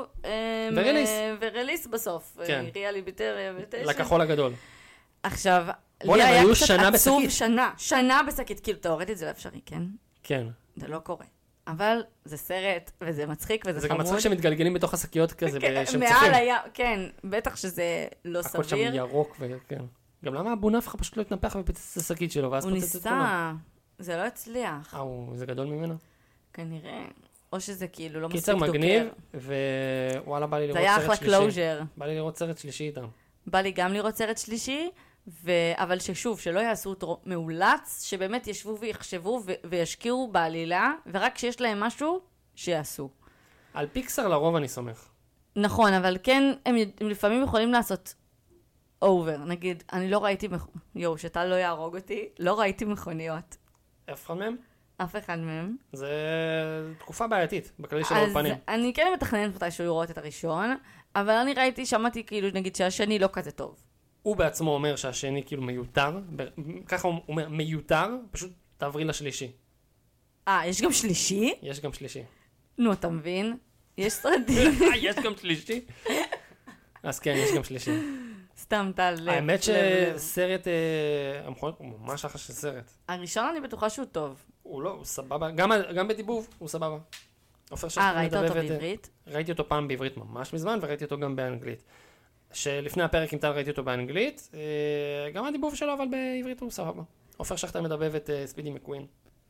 ורליס בסוף. כן. ריאלי ביטריה ותשע. לכחול הגדול. עכשיו, לי היה קצת עצוב שנה בשקית. כאילו, תאורטית זה לא אפשרי, כן? כן. זה לא קורה. אבל זה סרט, וזה מצחיק, וזה חמוד. זה גם מצחיק שמתגלגלים בתוך השקיות כזה, שהם צופים. מעל היה, כן, בטח שזה לא סביר. הכל שם ירוק, וכן. גם למה אבו נפחה פשוט לא התנפח ופצץ את השקית שלו, ואז הוא ניסה, זה לא הצליח. זה גדול ממנו? כנראה. או שזה כאילו לא מספיק קיצר דוקר. מגניב, ווואלה בא לי לראות סרט שלישי. זה היה אחלה קלוז'ר. בא לי לראות סרט שלישי איתם. בא לי גם לראות סרט שלישי, אבל ששוב, שלא יעשו אותו מאולץ, שבאמת ישבו ויחשבו וישקיעו בעלילה, ורק כשיש להם משהו, שיעשו. על פיקסר לרוב אני סומך. נכון, אבל כן, הם לפעמים יכולים לעשות אובר. נגיד, אני לא ראיתי, שאתה לא יהרוג אותי, לא ראיתי מכוניות. אף אחד מהם? אף אחד מהם. זה תקופה בעייתית, בכללי של האולפנים. אז אני כן מתכננת מתישהו לראות את הראשון, אבל אני שמעתי כאילו, נגיד, שהשני לא כזה טוב. הוא בעצמו אומר שהשני כאילו מיותר, ככה הוא אומר מיותר, פשוט תעברי לשלישי. יש גם שלישי? יש גם שלישי. נו, אתה מבין? יש סרטים. יש גם שלישי? אז כן, יש גם שלישי. סתם טל. האמת שסרט, הוא ממש אחלה של סרט. הראשון אני בטוחה שהוא טוב. הוא לא, הוא סבבה. גם בדיבוב הוא סבבה. ראית אותו בעברית? ראיתי אותו פעם בעברית ממש מזמן, וראיתי אותו גם באנגלית. שלפני הפרק עם טל ראיתי אותו באנגלית, גם הדיבוב שלו, אבל בעברית הוא סבבה. עופר שכטר מדבב את ספידי מקווין.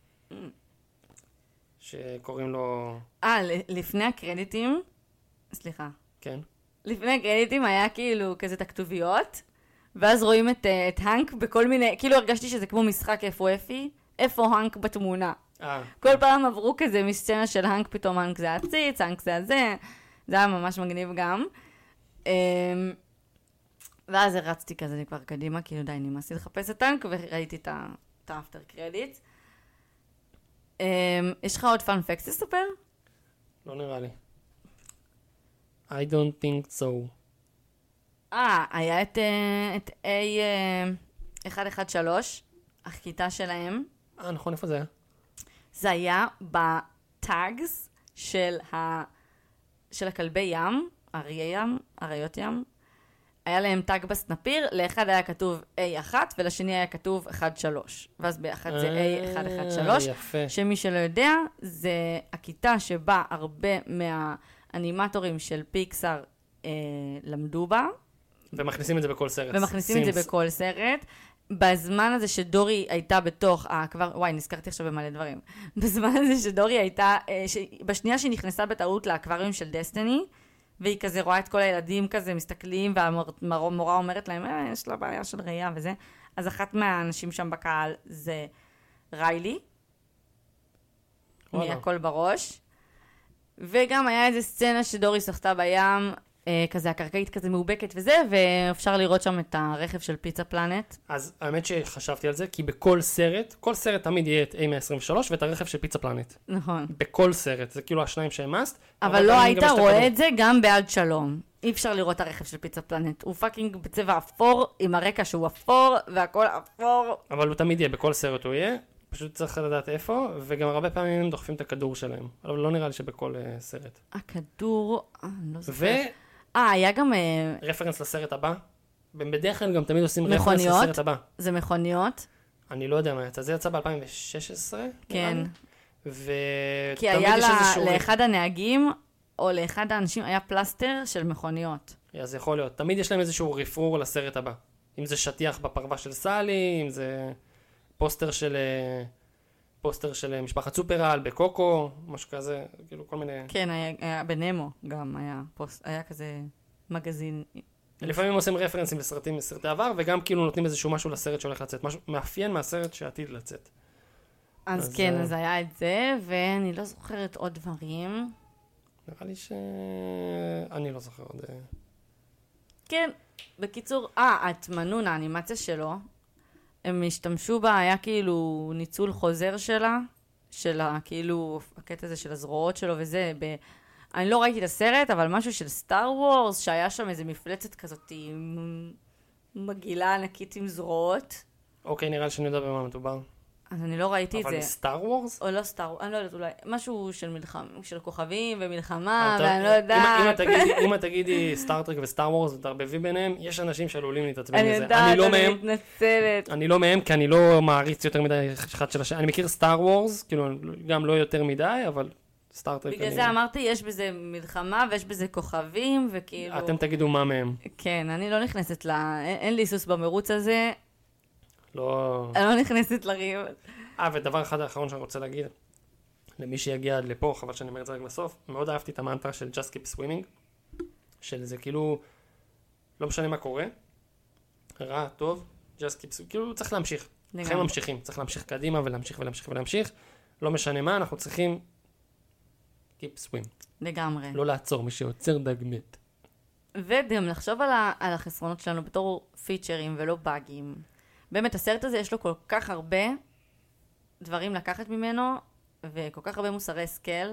שקוראים לו... לפני הקרדיטים, סליחה. כן. לפני הקרדיטים היה כאילו כזה את הכתוביות, ואז רואים את הנק בכל מיני, כאילו הרגשתי שזה כמו משחק איפה אפי, איפה הנק בתמונה. כל פעם עברו כזה מסצנה של הנק, פתאום הנק זה הציץ, הנק זה הזה, זה היה ממש מגניב גם. ואז הרצתי כזה כבר קדימה, כאילו די נמאסתי לחפש את הנק, וראיתי את האפטר קרדיט. יש לך עוד פאנ פקס לספר? לא נראה לי. I don't think so. היה את A113, הכיתה שלהם. נכון, איפה זה היה? זה היה בטאגס של הכלבי ים, אריות ים. היה להם טאג בסנפיר, לאחד היה כתוב A1 ולשני היה כתוב 1-3. ואז באחד זה A1-1-3. שמי שלא יודע, זה הכיתה שבה הרבה מהאנימטורים של פיקסאר למדו בה. ומכניסים את זה בכל סרט. ומכניסים את זה בכל סרט. בזמן הזה שדורי הייתה בתוך, נזכרתי עכשיו במלא דברים. בזמן הזה שדורי הייתה, בשנייה שהיא נכנסה בטעות לאקווריום של דסטיני, והיא כזה רואה את כל הילדים כזה מסתכלים, והמורה אומרת להם, יש לה בעיה של ראייה וזה. אז אחת מהאנשים שם בקהל זה ריילי, מהכל בראש. וגם היה איזו סצנה שדורי שחתה בים, כזה הקרקעית כזה מאובקת וזה, ואפשר לראות שם את הרכב של פיצה פלנט. אז האמת שחשבתי על זה, כי בכל סרט, כל סרט תמיד יהיה את A123 ואת הרכב של פיצה פלנט. נכון. בכל סרט, זה כאילו השניים שהם מאסט. אבל לא היית רואה את זה גם בעד שלום. אי אפשר לראות את הרכב של פיצה פלנט. הוא פאקינג בצבע אפור, עם הרקע שהוא אפור, והכל אפור. אבל הוא תמיד יהיה, בכל סרט הוא יהיה. פשוט צריך לדעת איפה, וגם הרבה פעמים הם דוחפים את הכדור שלהם. אבל לא נראה לי שבכל סרט. הכדור, אני לא זוכר. היה גם... רפרנס לסרט הבא. בדרך כלל גם תמיד עושים רפרנס מכוניות? לסרט הבא. זה מכוניות? אני לא יודע מה יצא. זה יצא ב-2016? כן. ותמיד כי היה יש איזשהו... לאחד הנהגים, או לאחד האנשים, היה פלסטר של מכוניות. אז יכול להיות. תמיד יש להם איזשהו רפרור לסרט הבא. אם זה שטיח בפרווה של סלי, אם זה פוסטר של משפחת סופרל, בקוקו, משהו כזה, כאילו כל מיני... כן, היה בנמו גם, היה כזה מגזין. לפעמים עושים רפרנסים לסרטים מסרטי עבר, וגם כאילו נותנים איזשהו משהו לסרט שהולך לצאת, משהו מאפיין מהסרט שעתיד לצאת. אז כן, אז היה את זה, ואני לא זוכרת עוד דברים. נראה לי אני לא זוכר עוד... כן, בקיצור, התמנון, האנימציה שלו, הם השתמשו בה, היה כאילו ניצול חוזר שלה, כאילו הקטע הזה של הזרועות שלו וזה, אני לא ראיתי את הסרט, אבל משהו של סטאר וורס, שהיה שם איזה מפלצת כזאת עם מגילה ענקית עם זרועות. אוקיי, נראה לי שאני יודע במה מדובר. אז אני לא ראיתי את זה. אבל מסטאר וורס? או לא סטאר וורס, אני לא יודעת, אולי משהו של כוכבים ומלחמה, ואני לא יודעת. אם את תגידי סטארטרק וסטאר וורס ותערבבי ביניהם, יש אנשים שעלולים להתעצבן מזה. אני יודעת, אני מתנצלת. אני לא מהם, כי אני לא מעריץ יותר מדי אחד של השני. אני מכיר סטאר וורס, כאילו גם לא יותר מדי, אבל סטארטרק... בגלל זה אמרתי, יש בזה מלחמה ויש בזה כוכבים, וכאילו... אתם תגידו מה מהם. כן, אני לא נכנסת אין לי סוס במרוץ הזה. לא... אני לא נכנסת לריב. ודבר אחד האחרון שאני רוצה להגיד, למי שיגיע עד לפה, חבל שאני אומר את זה רק בסוף, מאוד אהבתי את המנטרה של Just Keep Swimming, של זה כאילו, לא משנה מה קורה, רע, טוב, Just Keep Swimming, כאילו צריך להמשיך. חיים ממשיכים, צריך להמשיך קדימה ולהמשיך ולהמשיך ולהמשיך, לא משנה מה, אנחנו צריכים Keep Swim. לגמרי. לא לעצור, מי שעוצר דג מת. וגם לחשוב על החסרונות שלנו בתור פיצ'רים ולא באגים. באמת, הסרט הזה יש לו כל כך הרבה דברים לקחת ממנו, וכל כך הרבה מוסרי השכל.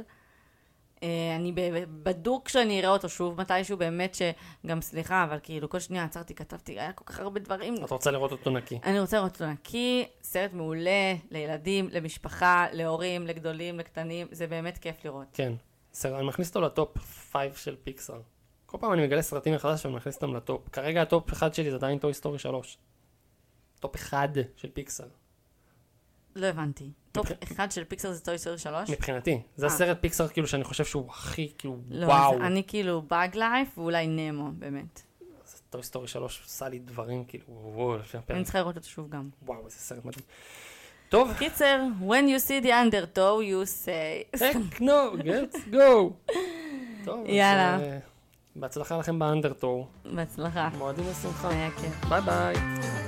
אני בדוק שאני אראה אותו שוב מתישהו, באמת שגם סליחה, אבל כאילו כל שנייה עצרתי, כתבתי, היה כל כך הרבה דברים. את רוצה לראות אותו נקי? אני רוצה לראות אותו נקי, סרט מעולה לילדים, למשפחה, להורים, לגדולים, לקטנים, זה באמת כיף לראות. כן, אני מכניס אותו לטופ 5 של פיקסאר. כל פעם אני מגלה סרטים מחדש ואני מכניס אותם לטופ. כרגע הטופ 1 שלי זה עדיין טוי סטורי 3. טופ 1 של פיקסאר. לא הבנתי. טופ 1 של פיקסאר זה טוי סטורי 3? מבחינתי. זה הסרט פיקסאר כאילו שאני חושב שהוא הכי כאילו לא, וואו. לא, אני כאילו באג לייף ואולי נמו, באמת. טוי סטורי 3 עושה לי דברים כאילו וואו. אני צריכה לראות אותו שוב גם. וואו, איזה סרט מדהים. טוב. קיצר, when you see the undertow, you say... heck no, let's go. טוב, יאללה. בהצלחה לכם באנדרטו. בהצלחה. מועדים לשמחה. היה כיף. ביי ביי.